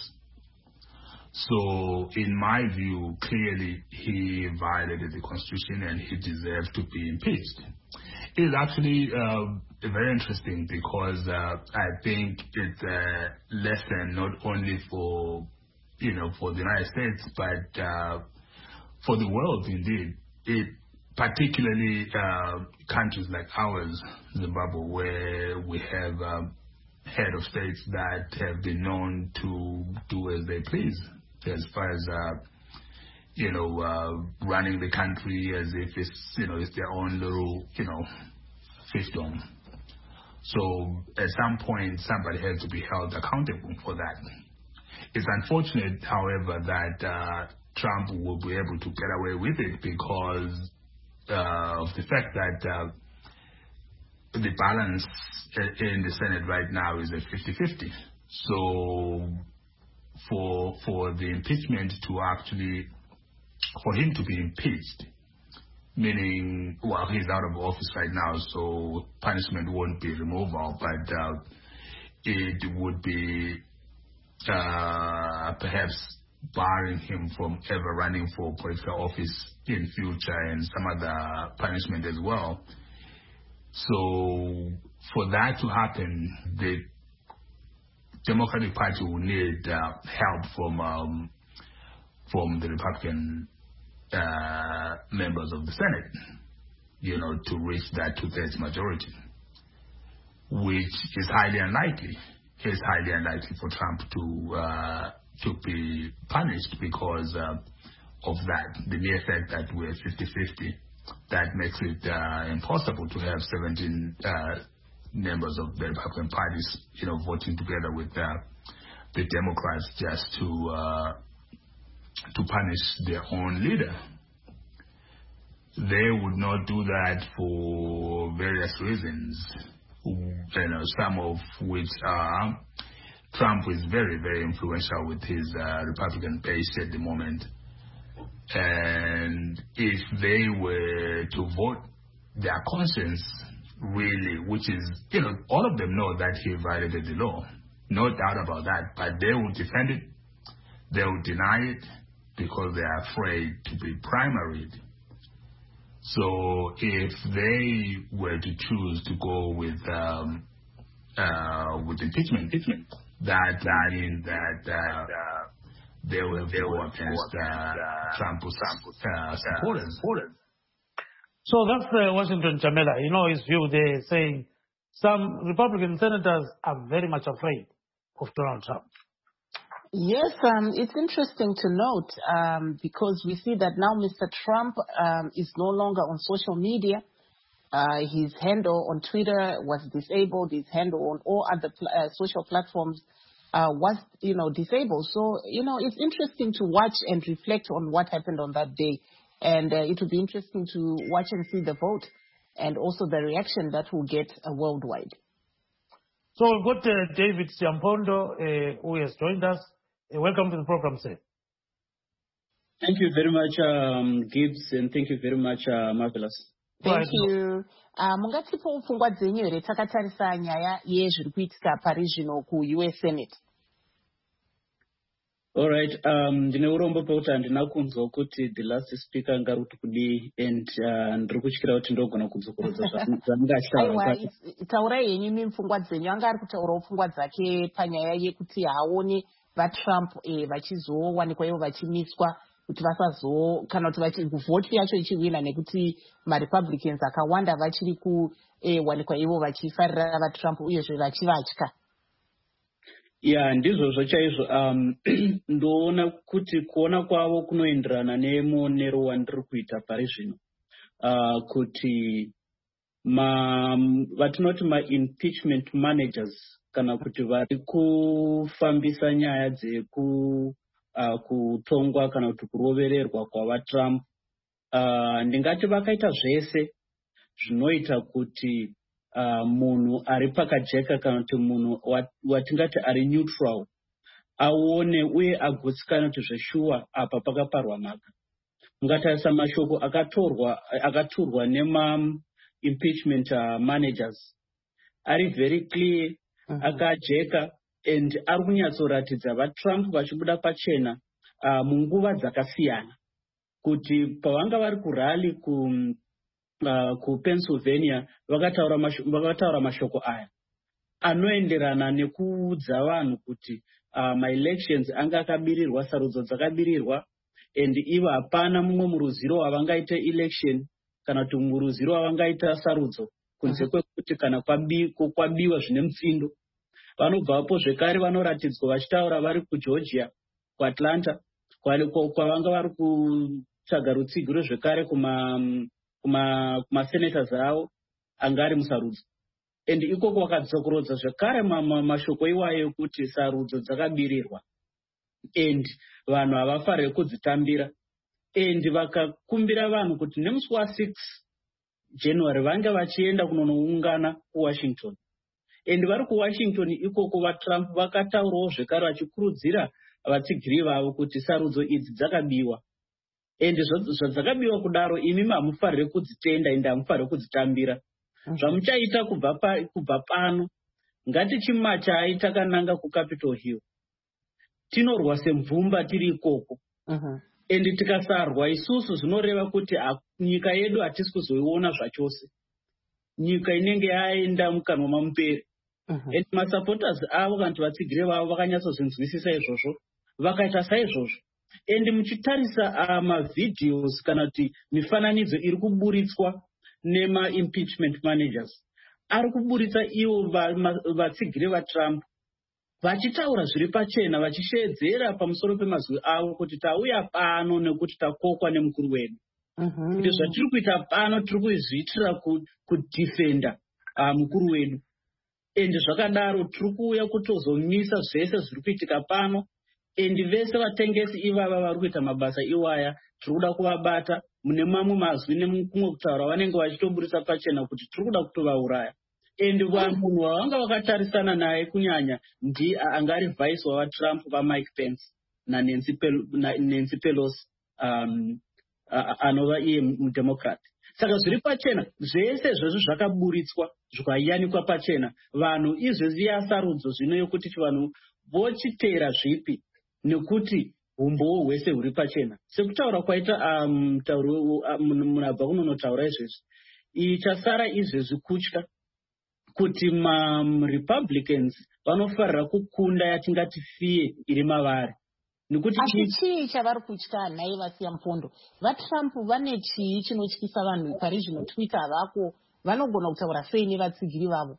So in my view, clearly he violated the Constitution and he deserved to be impeached. It is actually uh, very interesting because uh, I think it's a lesson not only for, you know, for the United States, but uh, for the world indeed. It particularly uh, countries like ours, Zimbabwe, where we have um, head of states that have been known to do as they please, as far as uh, you know, uh, running the country as if it's, you know, it's their own little, you know, fiefdom. So at some point, somebody has to be held accountable for that. It's unfortunate, however, that uh, Trump will be able to get away with it because uh, of the fact that uh, the balance in the Senate right now is at fifty-fifty. So for for the impeachment to actually, for him to be impeached, meaning, well, he's out of office right now, so punishment won't be removal, but uh, it would be uh, perhaps barring him from ever running for political office in future and some other punishment as well. So for that to happen, the Democratic Party will need uh, help from um, from the Republican uh, members of the Senate, you know, to reach that two-thirds majority, which is highly unlikely. It's highly unlikely for Trump to uh, to be punished because uh, of that. The mere fact that we're fifty-fifty, that makes it uh, impossible to have seventeen uh, members of the Republican parties, you know, voting together with uh, the Democrats just to uh, to punish their own leader. They would not do that for various reasons, you know, some of which are Trump is very, very influential with his uh, Republican base at the moment. And if they were to vote their conscience, really, which is, you know, all of them know that he violated the law. No doubt about that. But they will defend it. They will deny it because they are afraid to be primaried. So if they were to choose to go with um, uh, with impeachment, impeachment that that means that uh, they will go against uh, Trump's uh, supporters. So that's uh, Washington Chamela. You know his view there, saying some Republican senators are very much afraid of Donald Trump. Yes, um, it's interesting to note um, because we see that now Mister Trump um, is no longer on social media. Uh, his handle on Twitter was disabled. His handle on all other pl- uh, social platforms uh, was, you know, disabled. So, you know, it's interesting to watch and reflect on what happened on that day. And uh, it will be interesting to watch and see the vote and also the reaction that we'll get uh, worldwide. So we've got uh, David Siampondo, uh, who has joined us. Uh, welcome to the program, sir. Thank you very much, um, Gibbs, and thank you very much, uh, Marvelous. Thank Right. you. Uh, mungatipo pfungwa dzenyu here takatarisa nyaya yezviri kuitika pari zvino ku-U S Senate. All right. Um, ndine urombo pekuti handina kunzwa kuti the last speaker anga kuti kudii, and uh, ndiri kutyira kuti ndogona kudzokorodza zvanga Aiwa, achitaura. is- taurai henyu imi pfungwa dzenyu. Anga ari kutaurawo pfungwa dzake panyaya yekuti haaoni vatrump eh, vachizowanikwa ivo vachimiswa kuti vasazo, kana kuti vachi- vhoti yacho ichiwina, nekuti marepublicans akawanda vachiri kuwanikwa ivo vachifarira vatrump uyezve vachivatya. Ya, ndizvozvo chaizvo. Um, ndoona kuti kuona kwavo kunoenderana nemuonero wandiri kuita pari zvino. Uh, kuti ma, vatinoti ma-impeachment managers, kana kuti vari kufambisa nyaya dzeku uh, kutongwa kana kuti kurovererwa kwavatrump. Uh, ndingati vakaita zvese zvinoita kuti uh, munhu ari pakajeka kana kuti munhu watingati ari neutral aone uye agutsikana kuti zveshuwa apa pakaparwa mhaka. Mungatarisa mashoko akatorwa akaturwa nema impeachment uh, managers ari very clear, uh-huh. akajeka and ari kunyatsoratidza vatrump vachibuda pachena uh, munguva dzakasiyana kuti pavanga vari kurali ku uh, kuPennsylvania vakataura mashoko, vakataura mashoko aya anoenderana nekuudza vanhu kuti uh, ma-elections anga akabirirwa, sarudzo dzakabirirwa, and ivo hapana mumwe muruziro wavangaite election kana kuti muruziro wavangaita sarudzo kunze kwekuti kana kwabiwa zvine mutsindo. Vanobvapo zvekare vanoratidzwa vachitaura vari kuGeorgia, kuAtlanta, kwavanga vari kutsvaga rutsigiro zvekare kuma kuma kumasenators avo anga ari musarudzo. And ikoko vakadzokorodza zvekare mashoko iwayo kuti sarudzo dzakabirirwa and vanhu havafariri kudzitambira, and vakakumbira vanhu kuti nemusi wa6 January vange vachienda kunonoungana kuWashington. And vari kuWashington ikoko vaTrump vakataurawo zvekare vachikurudzira vatsigiri vavo kuti sarudzo idzi dzakabiwa, and zvadzakabiwa kudaro imi hamufariri kudzitenda ende hamufariri kudzitambira. Zvamuchaita kubva pa, kubva pano ngatichimacha takananga kuCapitol Hill tinorwa semvumba tiri ikoko. Uh-huh. And tikasarwa isusu zvinoreva kuti nyika yedu hatisi kuzoiona zvachose, nyika inenge yaenda mukanwa mamupere. Uh-huh. And masupporters avo kana kuti vatsigire vavo vakanyatsozvinzwisisa izvozvo vakaita saizvozvo. And muchitarisa uh, mavideos kana kuti mifananidzo iri kuburitswa nema impeachment managers ari kuburitsa ivo vatsigire vaTrump vachitaura zviri pachena vachishedzera pamusoro pemazwi avo kuti tauya pano nekuti takokwa nemukuru wedu. Uh-huh. Kuti zvatiri kuita pano tiri kuzviitira kudifenda uh, mukuru wedu, and zvakadaro tiri kuuya kutozomisa zvese zviri kuitika pano, and vese vatengesi ivava vari kuita mabasa iwaya tiri kuda kuvabata mune mamwe mazwi nekumwe kutaura vanenge vachitoburisa pachena kuti tiri kuda kutovauraya. And munhu wavanga vakatarisana naye kunyanya ndi angari vice wavaTrump vaMike Pence naNancy Nancy Pelosi um, anova iye mudemocrat. Saka zviri pachena zvese izvozvo zvakaburitswa zvikayanikwa pachena, vanhu izvozvi yasarudzo zvino yokuti vanhu vochiteera zvipi nekuti umbowo hwese huri pachena. Sekutaura kwaita um, munabva kunonotaura izvezvi ichasara izvezvi kutya kuti ma-Republicans vanofarira kukunda yatingati fiye iri mavari. Asi chii chavari kutya nhai vasiya mupondo? VaTrump vane chii chinotyisa vanhu pari zvino Twitter vako vanogona kutaura sei nevatsigiri vavo?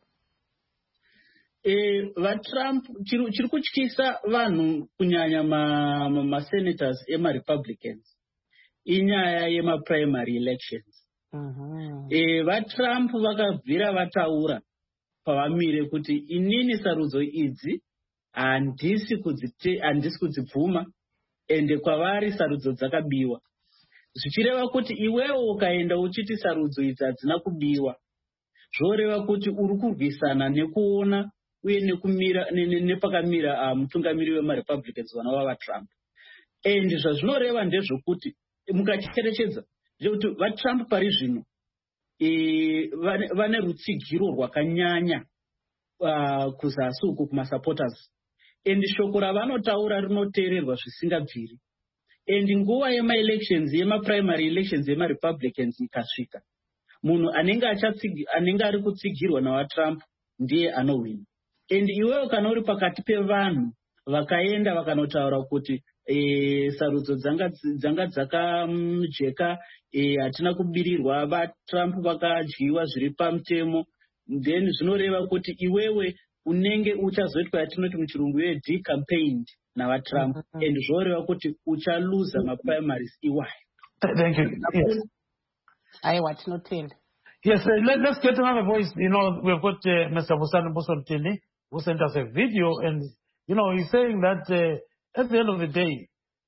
Eh, vaTrump chiri kutyisa vanhu kunyanya ma-senators ma, ma ema-Republicans inyaya yema-primary elections. Uh-huh. Eh, vaTrump vakabvira vataura pavamire kuti inini sarudzo idzi handisi kudzibvuma, ende kwavari sarudzo dzakabiwa. Zvichireva kuti iwewo ukaenda uchiti sarudzo idzi hadzina kubiwa, zvoreva kuti uri kurwisana nekuona uye nekumira nepakamira mutungamiri uh, wema-Republicans vana vavaTrump. And zvazvinoreva ndezvokuti mukacherechedza ndekuti vaTrump pari zvino E, vane, vane rutsigiro rwakanyanya uh, kuzasi uku kumasupporters, and shoko ravanotaura rinoteererwa zvisingabviri. And nguva yema-elections yema-primary elections yema-Republicans ikasvika, munhu anenge anenge ari kutsigirwa navaTrump ndiye anowina. And iwewe kana uri pakati pevanhu vakaenda vakanotaura kuti E, sarudzo dzanga dzanga dzakamujeka, e, hatina kubirirwa, vaTrump vakadyiwa zviri pamutemo, then zvinoreva kuti iwewe unenge uchazoitwa yatinoti muchirungu ye-decampaigned navaTrump. Mm-hmm. And zvoreva kuti uchaluza ma-primaries iwayo. Thank you. Yes. Aiwa tinotenda. Yes, uh, let, let's get another voice. You know, we've got uh, Mister Busani Busoni who sent us a video, and you know, he's saying that uh, at the end of the day,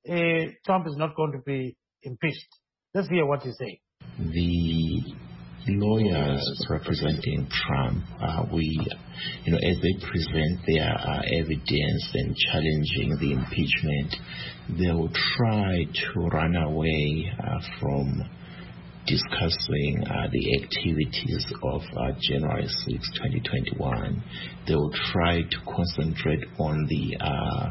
uh, Trump is not going to be impeached. Let's hear what he says. The lawyers representing Trump, uh, we, you know, as they present their uh, evidence and challenging the impeachment, they will try to run away uh, from discussing uh, the activities of uh, January sixth, twenty twenty-one. They will try to concentrate on the uh,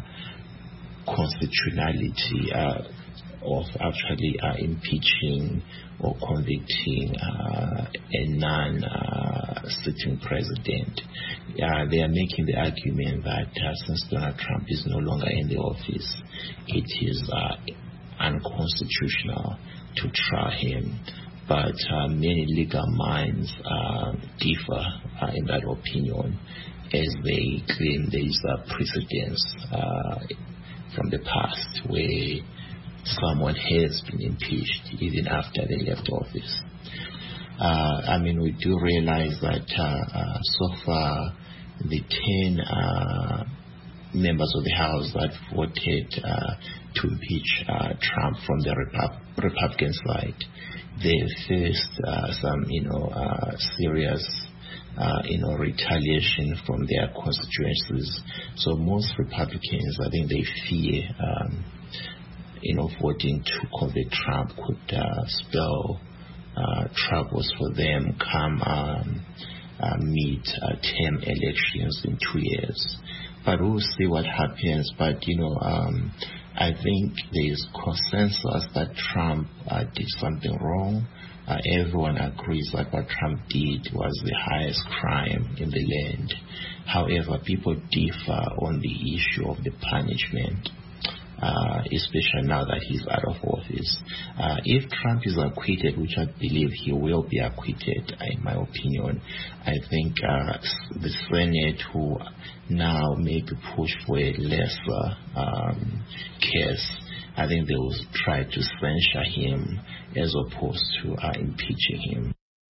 constitutionality uh, of actually uh, impeaching or convicting uh, a non-sitting uh, president. Uh, they are making the argument that uh, since Donald Trump is no longer in the office, it is uh, unconstitutional to try him. But uh, many legal minds uh, differ uh, in that opinion, as they claim there is a precedence uh, from the past where someone has been impeached even after they left office. Uh, I mean, we do realize that uh, uh, so far the ten uh, members of the House that voted uh, to impeach uh, Trump from the Repub- Republican side, they faced uh, some, you know, uh, serious, uh, you know, retaliation from their constituencies. So most Republicans, I think they fear, um, you know, voting to convict Trump could uh, spell uh, troubles for them come um, uh, mid-term elections in two years. But we'll see what happens. But, you know, um, I think there is consensus that Trump uh, did something wrong. Uh, everyone agrees that what Trump did was the highest crime in the land. However, people differ on the issue of the punishment, uh, especially now that he's out of office. Uh, if Trump is acquitted, which I believe he will be acquitted, in my opinion, I think uh, the Senate who now maybe push for a lesser um, case, I think they will try to censure him as opposed to uh, impeaching him.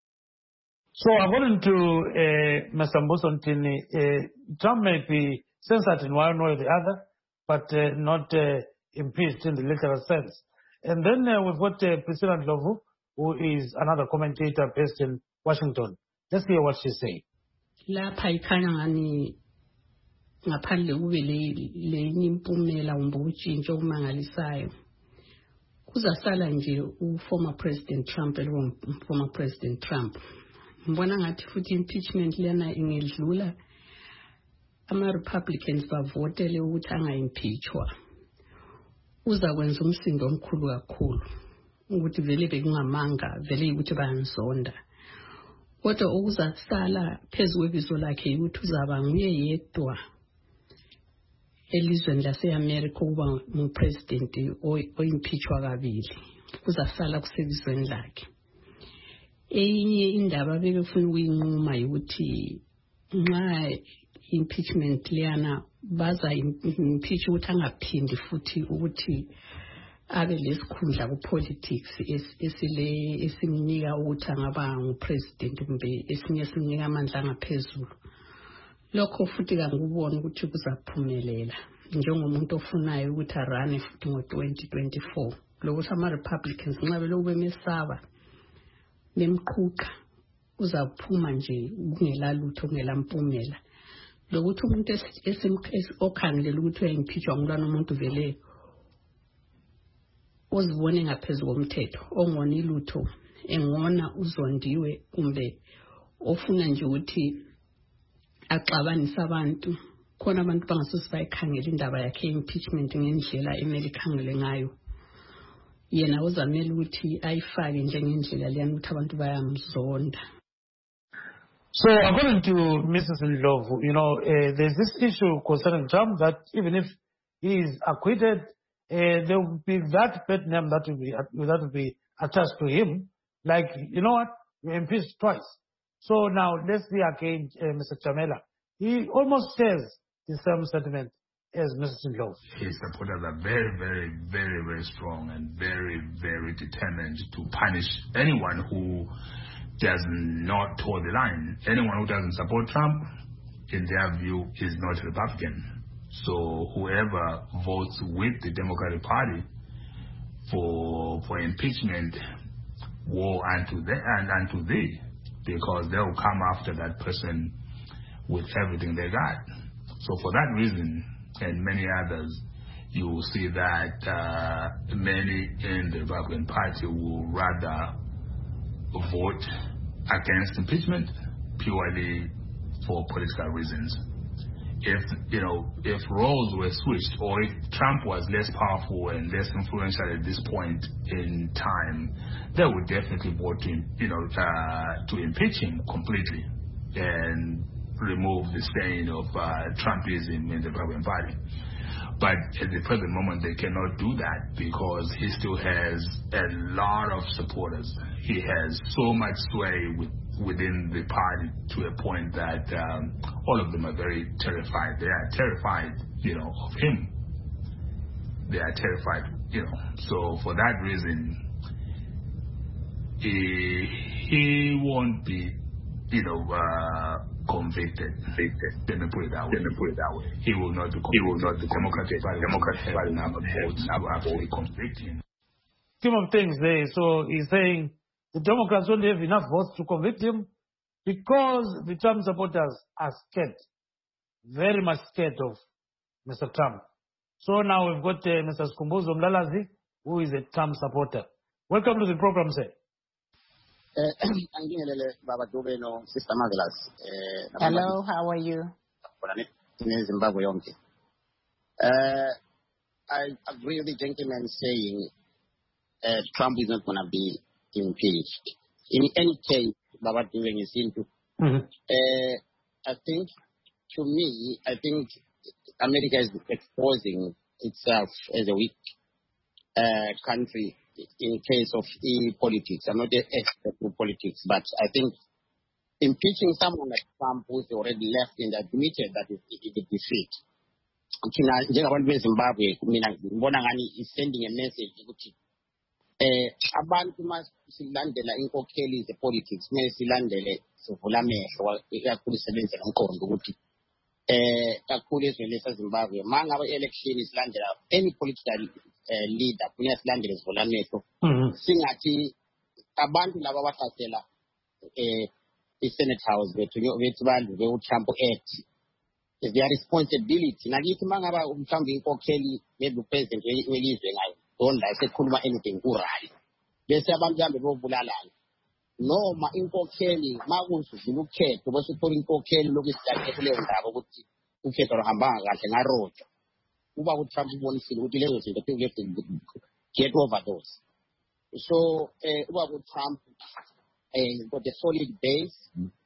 So according to uh, Mister Mbusontini, uh, Trump may be censored in one way or the other, but uh, not uh, impeached in the literal sense. And then uh, we've got uh, Priscilla Ndlovu, who is another commentator based in Washington. Let's hear what she says. Lapha ikhanya ngani ngaphandle kube le impumela umbe utshintsho omangalisayo kuzasala nje u former president Trump lo former president Trump mbona ngathi futhi impeachment lena ingedlula ama Republicans bavotele ukuthi angaimpeachwa uzakwenza umsindo omkhulu kakhulu ukuthi vele bekungamanga vele ukuthi bayanzonda. Kodwa okuzasala phezu kwebizo lakhe ukuthi uzaba nguye yedwa elizweni lase-America ukuba ngupresident oimpeachwa kabili, kuzasala kusebizweni lakhe. Enye indaba bekufuna ukuyinquma ukuthi nxa impeachment liyana baza impeach ukuthi angaphindi futhi ukuthi abe lesikhundla ku-politics esile esimnika ukuthi angaba ngupresident kumbe esinye simnika amandla angaphezulu. Lokho futhi kangikubona ukuthi kuzaphumelela njengomuntu ofunayo ukuthi arane futhi ngo-twenty twenty-four. Lokuthi ama-Republicans nxa belokhu bemesaba bemqhuqa uzaphuma nje kungela lutho kungela mpumela. Lokuthi umuntu okhangelela ukuthi uyayimpeachwa ngulwana umuntu vele ozibone ngaphezulu komthetho ongoni lutho engona uzondiwe kumbe ofuna nje ukuthi axabanisa abantu khona abantu bangasose bayikhangela indaba yakhe impeachment ngendlela emeli khangele ngayo yena uzamela ukuthi ayifake njengendlela leyana ukuthi abantu bayamzonda. So according to Missus Ndlovu, you know, uh, there's this issue concerning Trump that even if he is acquitted, uh, there will be that pet name that will be that will be attached to him. Like, you know what, you impeached twice. So now let's see again, uh, Mister Chamela. He almost shares the same sentiment as Mister Ndlovu. His supporters are very, very, very, very strong and very, very determined to punish anyone who does not toe the line. Anyone who doesn't support Trump, in their view, is not Republican. So whoever votes with the Democratic Party for for impeachment woe unto them and unto thee, because they will come after that person with everything they got. So for that reason and many others, you will see that uh, many in the Republican Party will rather vote against impeachment purely for political reasons. If, you know, if roles were switched, or if Trump was less powerful and less influential at this point in time, they would definitely vote to, you know, uh, to impeach him completely and remove the stain of uh, Trumpism in the Republican Party. But at the present moment, they cannot do that because he still has a lot of supporters. He has so much sway with, within the party to a point that um, all of them are very terrified. They are terrified, you know, of him. They are terrified, you know. So for that reason, he, he won't be, you know, uh, convicted. Convicted. Let me put it that way. Let me put it that way. He will not be convicted. He will not be Democratic Party. Democratic Party never votes to actually convict him. Scheme of things there. So he's saying the Democrats don't have enough votes to convict him because the Trump supporters are scared, very much scared of Mister Trump. So now we've got uh, Mister Skhumbuzo Mlalazi, who is a Trump supporter. Welcome to the program, sir. Hello, how are you? Uh, I agree with the gentleman saying uh, Trump is not going to be impeached. In any case, Baba doing is into. Mm-hmm. Uh, I think, to me, I think America is exposing itself as a weak uh, country in case of e-politics. I'm not an expert in politics, but I think impeaching someone like Trump who's already left and admitted that it's a defeat. Njengabantu beZimbabwe mina ngibona ngani is sending a message ukuthi eh abantu masilandela inkokheli ze-politics kumele silandele sivula amehlo ikakhulu isebenzisa nomqondo ukuthi eh kakhulu ezweni leSazimbabwe ma ngabe election isilandela any political Uh, leader kuya silandele sivula amehlo singathi abantu laba abahlasela eh i-Senate House bethu bethu bantu be-Trump Act is their responsibility. Nakithi mangaba mhlawumbe inkokheli maybe upresident welizwe ngayo donda esekhuluma anything kurali bese abantu bahambe bobulalana noma inkokheli makuzudlula ukhetho bese uthola inkokheli lokusithathe kuleyo ndaba ukuthi ukhetho luhambanga kahle ngarojo uba uTrump ubonisile ukuthi lezo zinto people have to get over those. So uh, uba uTrump uh, got a solid base.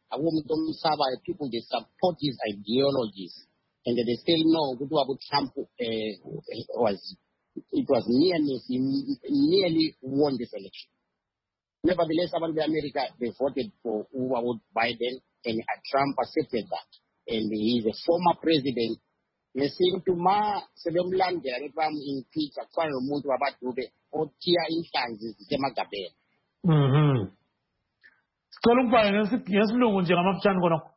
Mm. People they support his ideologies and they still know what Trump uh, was. It was nearly he nearly won this election. Nevertheless, about the America they voted for Biden and Trump accepted that, and he is a former president. Nesintu ma sebemlandela nifam impeach akufana nomuntu wabadube othiya inhlanzi zisemagabeni. Mhm. Sicela ukubhala ngesilungu nje ngamafutshane khona.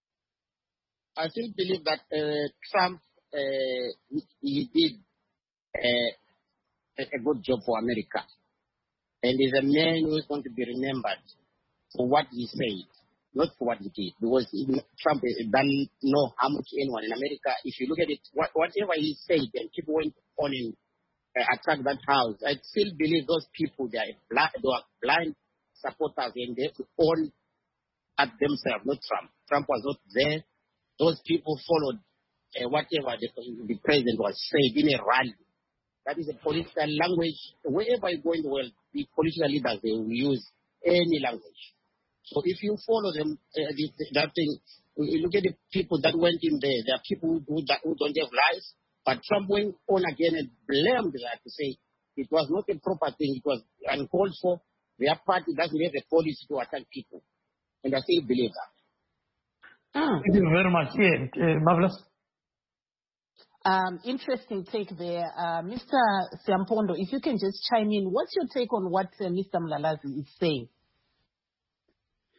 I still believe that uh, Trump uh, he did uh, a good job for America, and he's a man who is going to be remembered for what he said. Not for what he did, because Trump doesn't know how much anyone in America, if you look at it, what, whatever he said, and people went on and uh, attacked that house, I still believe those people, they are blind, they are blind supporters, and they have to own at themselves, not Trump. Trump was not there. Those people followed uh, whatever the, the president was saying in a rally. That is a political language. Wherever you go in the world, the political leaders, they will use any language. So if you follow them, uh, the, that thing, you look at the people that went in there, there are people who, that, who don't have lives, but Trump went on again and blamed that to say it was not a proper thing, it was uncalled for. Their party doesn't have a policy to attack people. And I still believe that. Ah. Thank you very much. Yeah, uh, marvelous. Um, interesting take there. Uh, Mister Siampondo, if you can just chime in, what's your take on what uh, Mister Mlalazi is saying?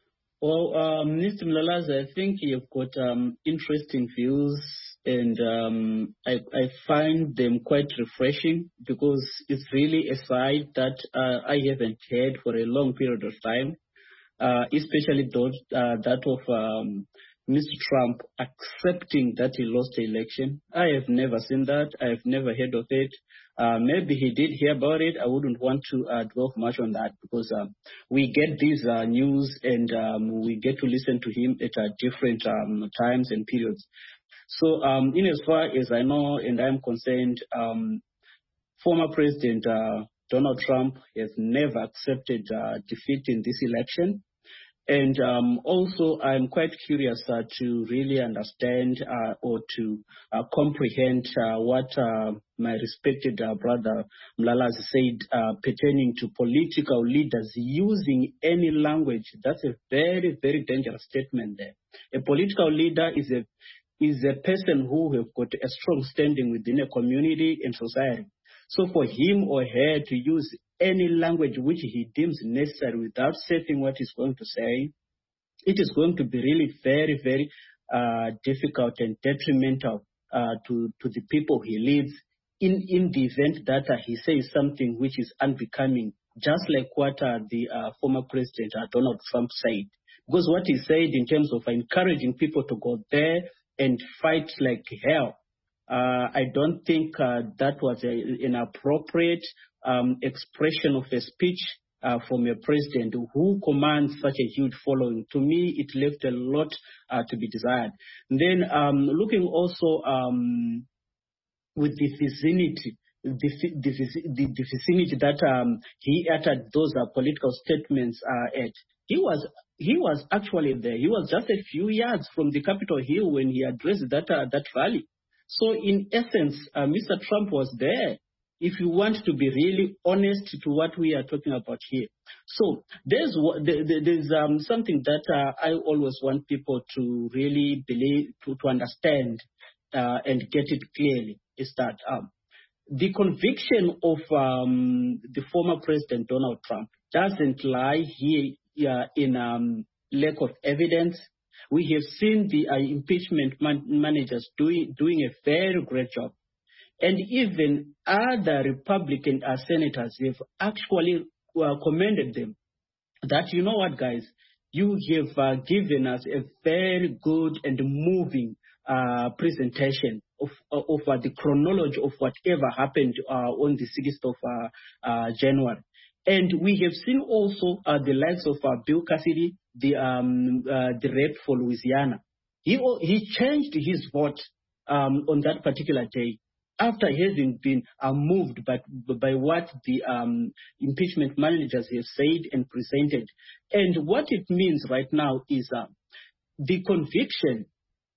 Well, um, Mister Mlalazi, I think you've got um, interesting views, and um, I, I find them quite refreshing because it's really a side that uh, I haven't heard for a long period of time, uh, especially those, uh, that of um, Mister Trump accepting that he lost the election. I have never seen that. I have never heard of it. Uh, maybe he did hear about it. I wouldn't want to uh, dwell much on that because uh, we get these uh, news and um, we get to listen to him at uh, different um, times and periods. So um, in as far as I know and I'm concerned, um, former President uh, Donald Trump has never accepted uh, defeat in this election. And um, also, I'm quite curious uh, to really understand uh, or to uh, comprehend uh, what uh, my respected uh, brother Mlalazi said uh, pertaining to political leaders using any language. That's a very, very dangerous statement there. A political leader is a is a person who have got a strong standing within a community and society. So for him or her to use any language which he deems necessary without saying what he's going to say, it is going to be really very, very uh, difficult and detrimental uh, to, to the people he leads in, in the event that uh, he says something which is unbecoming, just like what uh, the uh, former president uh, Donald Trump said. Because what he said in terms of encouraging people to go there and fight like hell, Uh, I don't think uh, that was a, an appropriate um, expression of a speech uh, from a president who commands such a huge following. To me, it left a lot uh, to be desired. And then um, looking also um, with the vicinity, the, the, the, the vicinity that um, he uttered those uh, political statements uh, at, he was he was actually there. He was just a few yards from the Capitol Hill when he addressed that uh, that rally. So in essence, uh, Mister Trump was there, if you want to be really honest to what we are talking about here. So there's there's um, something that uh, I always want people to really believe, to, to understand uh, and get it clearly, is that um, the conviction of um, the former President Donald Trump doesn't lie here uh, in um, lack of evidence. We have seen the uh, impeachment man- managers doing doing a very great job. And even other Republican uh, senators have actually uh, commended them that, you know what, guys, you have uh, given us a very good and moving uh, presentation of, of uh, the chronology of whatever happened uh, on the sixth of uh, uh, January. And we have seen also uh, the likes of uh, Bill Cassidy, the um, uh, the rep for Louisiana. He he changed his vote um, on that particular day after having been uh, moved by by what the um, impeachment managers have said and presented. And what it means right now is uh, the conviction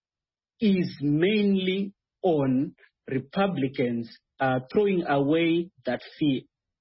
is mainly on Republicans uh, throwing away that fear.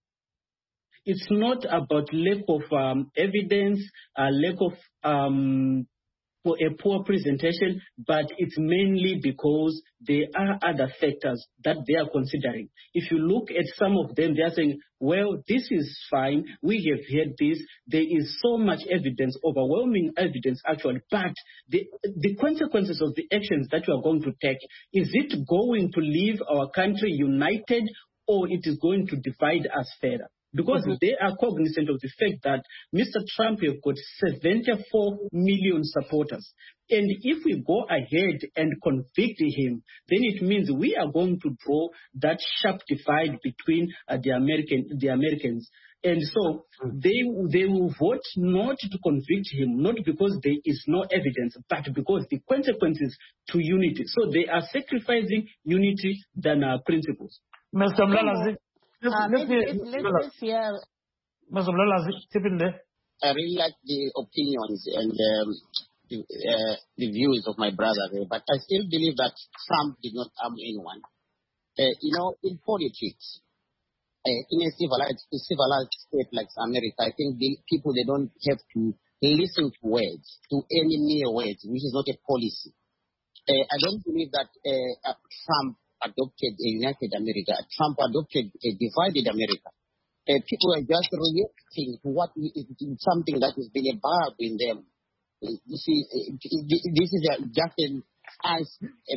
It's not about lack of um, evidence, uh, lack of um, a poor presentation, but it's mainly because there are other factors that they are considering. If you look at some of them, they are saying, well, this is fine. We have heard this. There is so much evidence, overwhelming evidence actually, but the, the consequences of the actions that you are going to take, is it going to leave our country united or it is going to divide us further? Because mm-hmm. they are cognizant of the fact that Mister Trump has got seventy-four million supporters. And if we go ahead and convict him, then it means we are going to draw that sharp divide between uh, the American the Americans. And so they they will vote not to convict him, not because there is no evidence, but because the consequences to unity. So they are sacrificing unity than uh, principles. Mister Mlalazi. Uh, let's, let's, let's hear. Mister Mlalazi, chip in there. I really like the opinions and um, the, uh, the views of my brother there, but I still believe that Trump did not harm anyone. Uh, you know, in politics, uh, in a civilized, a civilized state like America, I think the people, they don't have to listen to words, to any mere words, which is not a policy. Uh, I don't believe that uh, Trump adopted a united America. Trump adopted a divided America. Uh, people are just reacting to what is something that has been above in them. you see, this is a, just an as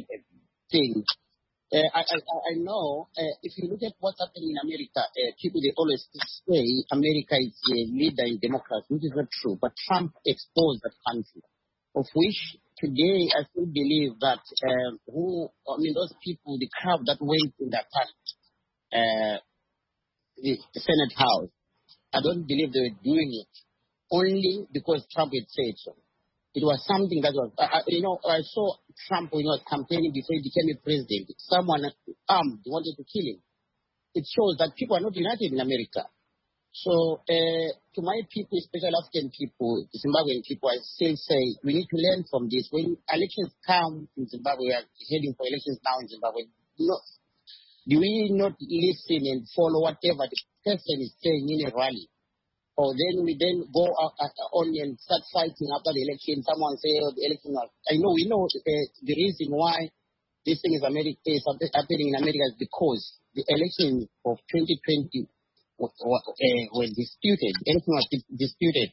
thing. Uh, I, I, I know uh, if you look at what's happening in America, uh, people they always say America is a leader in democracy, which is not true. But Trump exposed that country, of which today I still believe that uh, who I mean those people, the crowd that went in that uh, the, the Senate House, I don't believe they were doing it only because Trump had said so. It was something that was, uh, you know, I saw Trump when he was campaigning before he became a president. Someone armed wanted to kill him. It shows that people are not united in America. So, uh, to my people, especially African people, Zimbabwean people, I still say we need to learn from this. When elections come in Zimbabwe, we are heading for elections now in Zimbabwe. You know, do we not listen and follow whatever the person is saying in a rally? Or then we then go out, uh, on and start fighting after the election. Someone say, oh, the election was... I know, we know uh, the reason why this thing is, America, is happening in America is because the election of twenty twenty was, uh, was disputed. The election was disputed.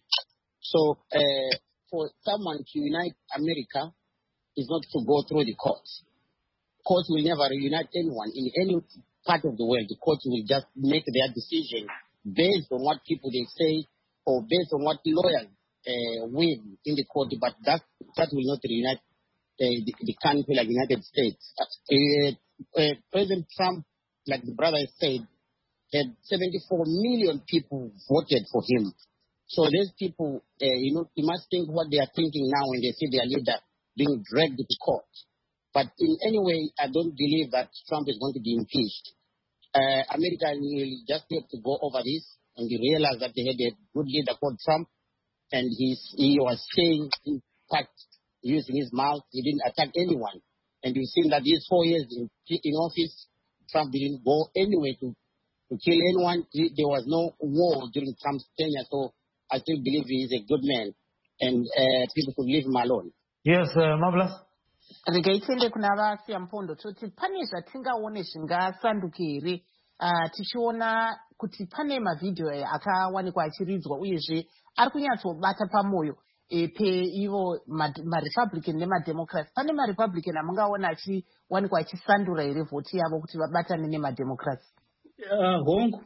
So uh, for someone to unite America is not to go through the courts. Courts will never reunite anyone in any part of the world. The courts will just make their decision based on what people they say or based on what lawyers uh, win in the court, but that that will not reunite uh, the, the country like the United States. Uh, uh, President Trump, like the brother said, had seventy-four million people voted for him. So these people, uh, you know, you must think what they are thinking now when they see their leader being dragged to court. But in any way, I don't believe that Trump is going to be impeached. Uh, America will just have to go over this and realize that they had a good leader called Trump, and he's, he was saying, in fact, using his mouth, he didn't attack anyone. And you've seen that these four years in, in office, Trump didn't go anywhere to, to kill anyone. He, there was no war during Trump's tenure, so I still believe he is a good man, and uh, people should leave him alone. Yes, uh, Marvelous. Regaitende kuna vasiya mpondo toti pane zvatingaone zvingasanduka here uh, tichiona kuti pane mavidhio akawanikwa achiridzwa uyezve ari kunyatsobata pamoyo e, pe ivo marepublican nemademocrats. Pane marepublican amungaona achiwanikwa achisandura here vhoti yavo kuti vabatane nemademocrats? Uh, hongu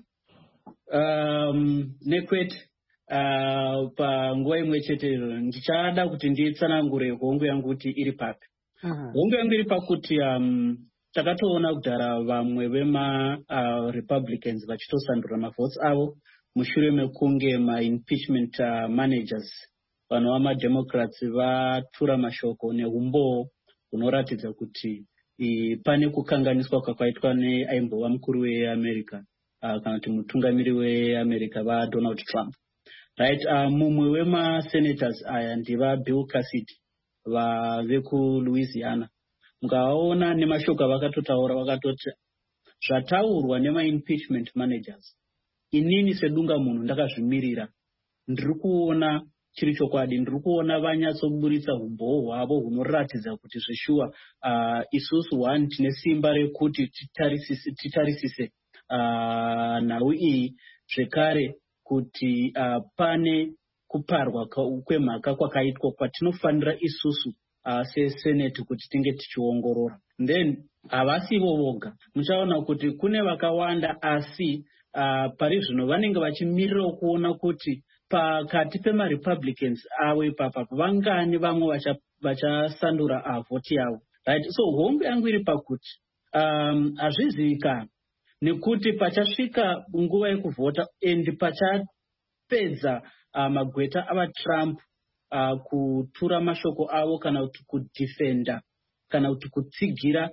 um, nekwete uh, panguva imwe cheteyo ndichada kuti nditsanangure hongu yangu kuti iri papi. Uh-huh. Hongu yangu iri pakuti um, takatoona kudhara vamwe vema uh, Republicans vachitosandura mavhotsi avo mushure mekunge ma-impeachment uh, managers vanhu vama-democrats vatura mashoko neumbo hunoratidza kuti i, pane kukanganiswa kwakaitwa neaimbova mukuru weamerica uh, kana kuti mutungamiri weamerica vaDonald Trump. Right, uh, mumwe wema-senators aya ndiva Bill Cassidy vave kuLouisiana. Mukavaona nemashoko vakatotaura vakatoti zvataurwa nema-impeachment managers, inini sedunga munhu ndakazvimirira, ndiri kuona chiri chokwadi, ndiri kuona vanyatsoburitsa umbowo hwavo hunoratidza kuti zveshuwa uh, isusu one tine simba rekuti titarisise, titarisise uh, nhau iyi zvekare kuti uh, pane kuparwa kwemhaka kwakaitwa kwatinofanira isusu uh, seseneti kuti tinge tichiongorora. Then havasivo voga, muchaona kuti kune vakawanda asi uh, pari zvino vanenge vachimirira kuona kuti pakati pema-Republicans avo ipapa vangani vamwe vachasandura uh, vhoti yavo. Right? So hongu yangu iri pakuti um, hazvizivikana nekuti pachasvika nguva yekuvhota and pachapedza uh, magweta ava Trump uh, kutura mashoko avo kana kuti kudefenda kana kuti kutsigira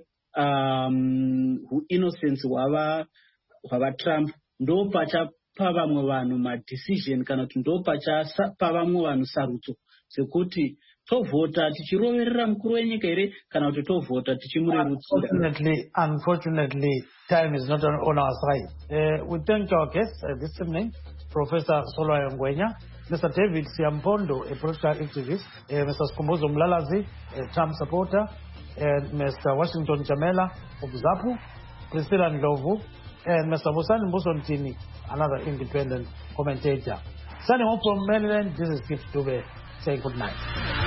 um, innocence hwava hwava Trump, ndo pachapa vamwe vanhu madecision kana kuti ndo pachapa vamwe vanhu sarudzo sekuti tovhota tichiroverera mukuru wenyika here kana kuti tovhota tichimurerutsira. Unfortunately, unfortunately, time is not on, on our side. Uh, we thank our guests uh, this evening, Professor Solwayo Ngwenya, Mister David Siampondo, a political activist, uh, Mister Skhumbuzo Mlalazi, a Trump supporter, and Mister Washington Jamela of ZAPU, Priscilla Ndlovu, and Mister Busani Mbusontini, another independent commentator. Signing off from Maryland, this is Gift Dube saying good night.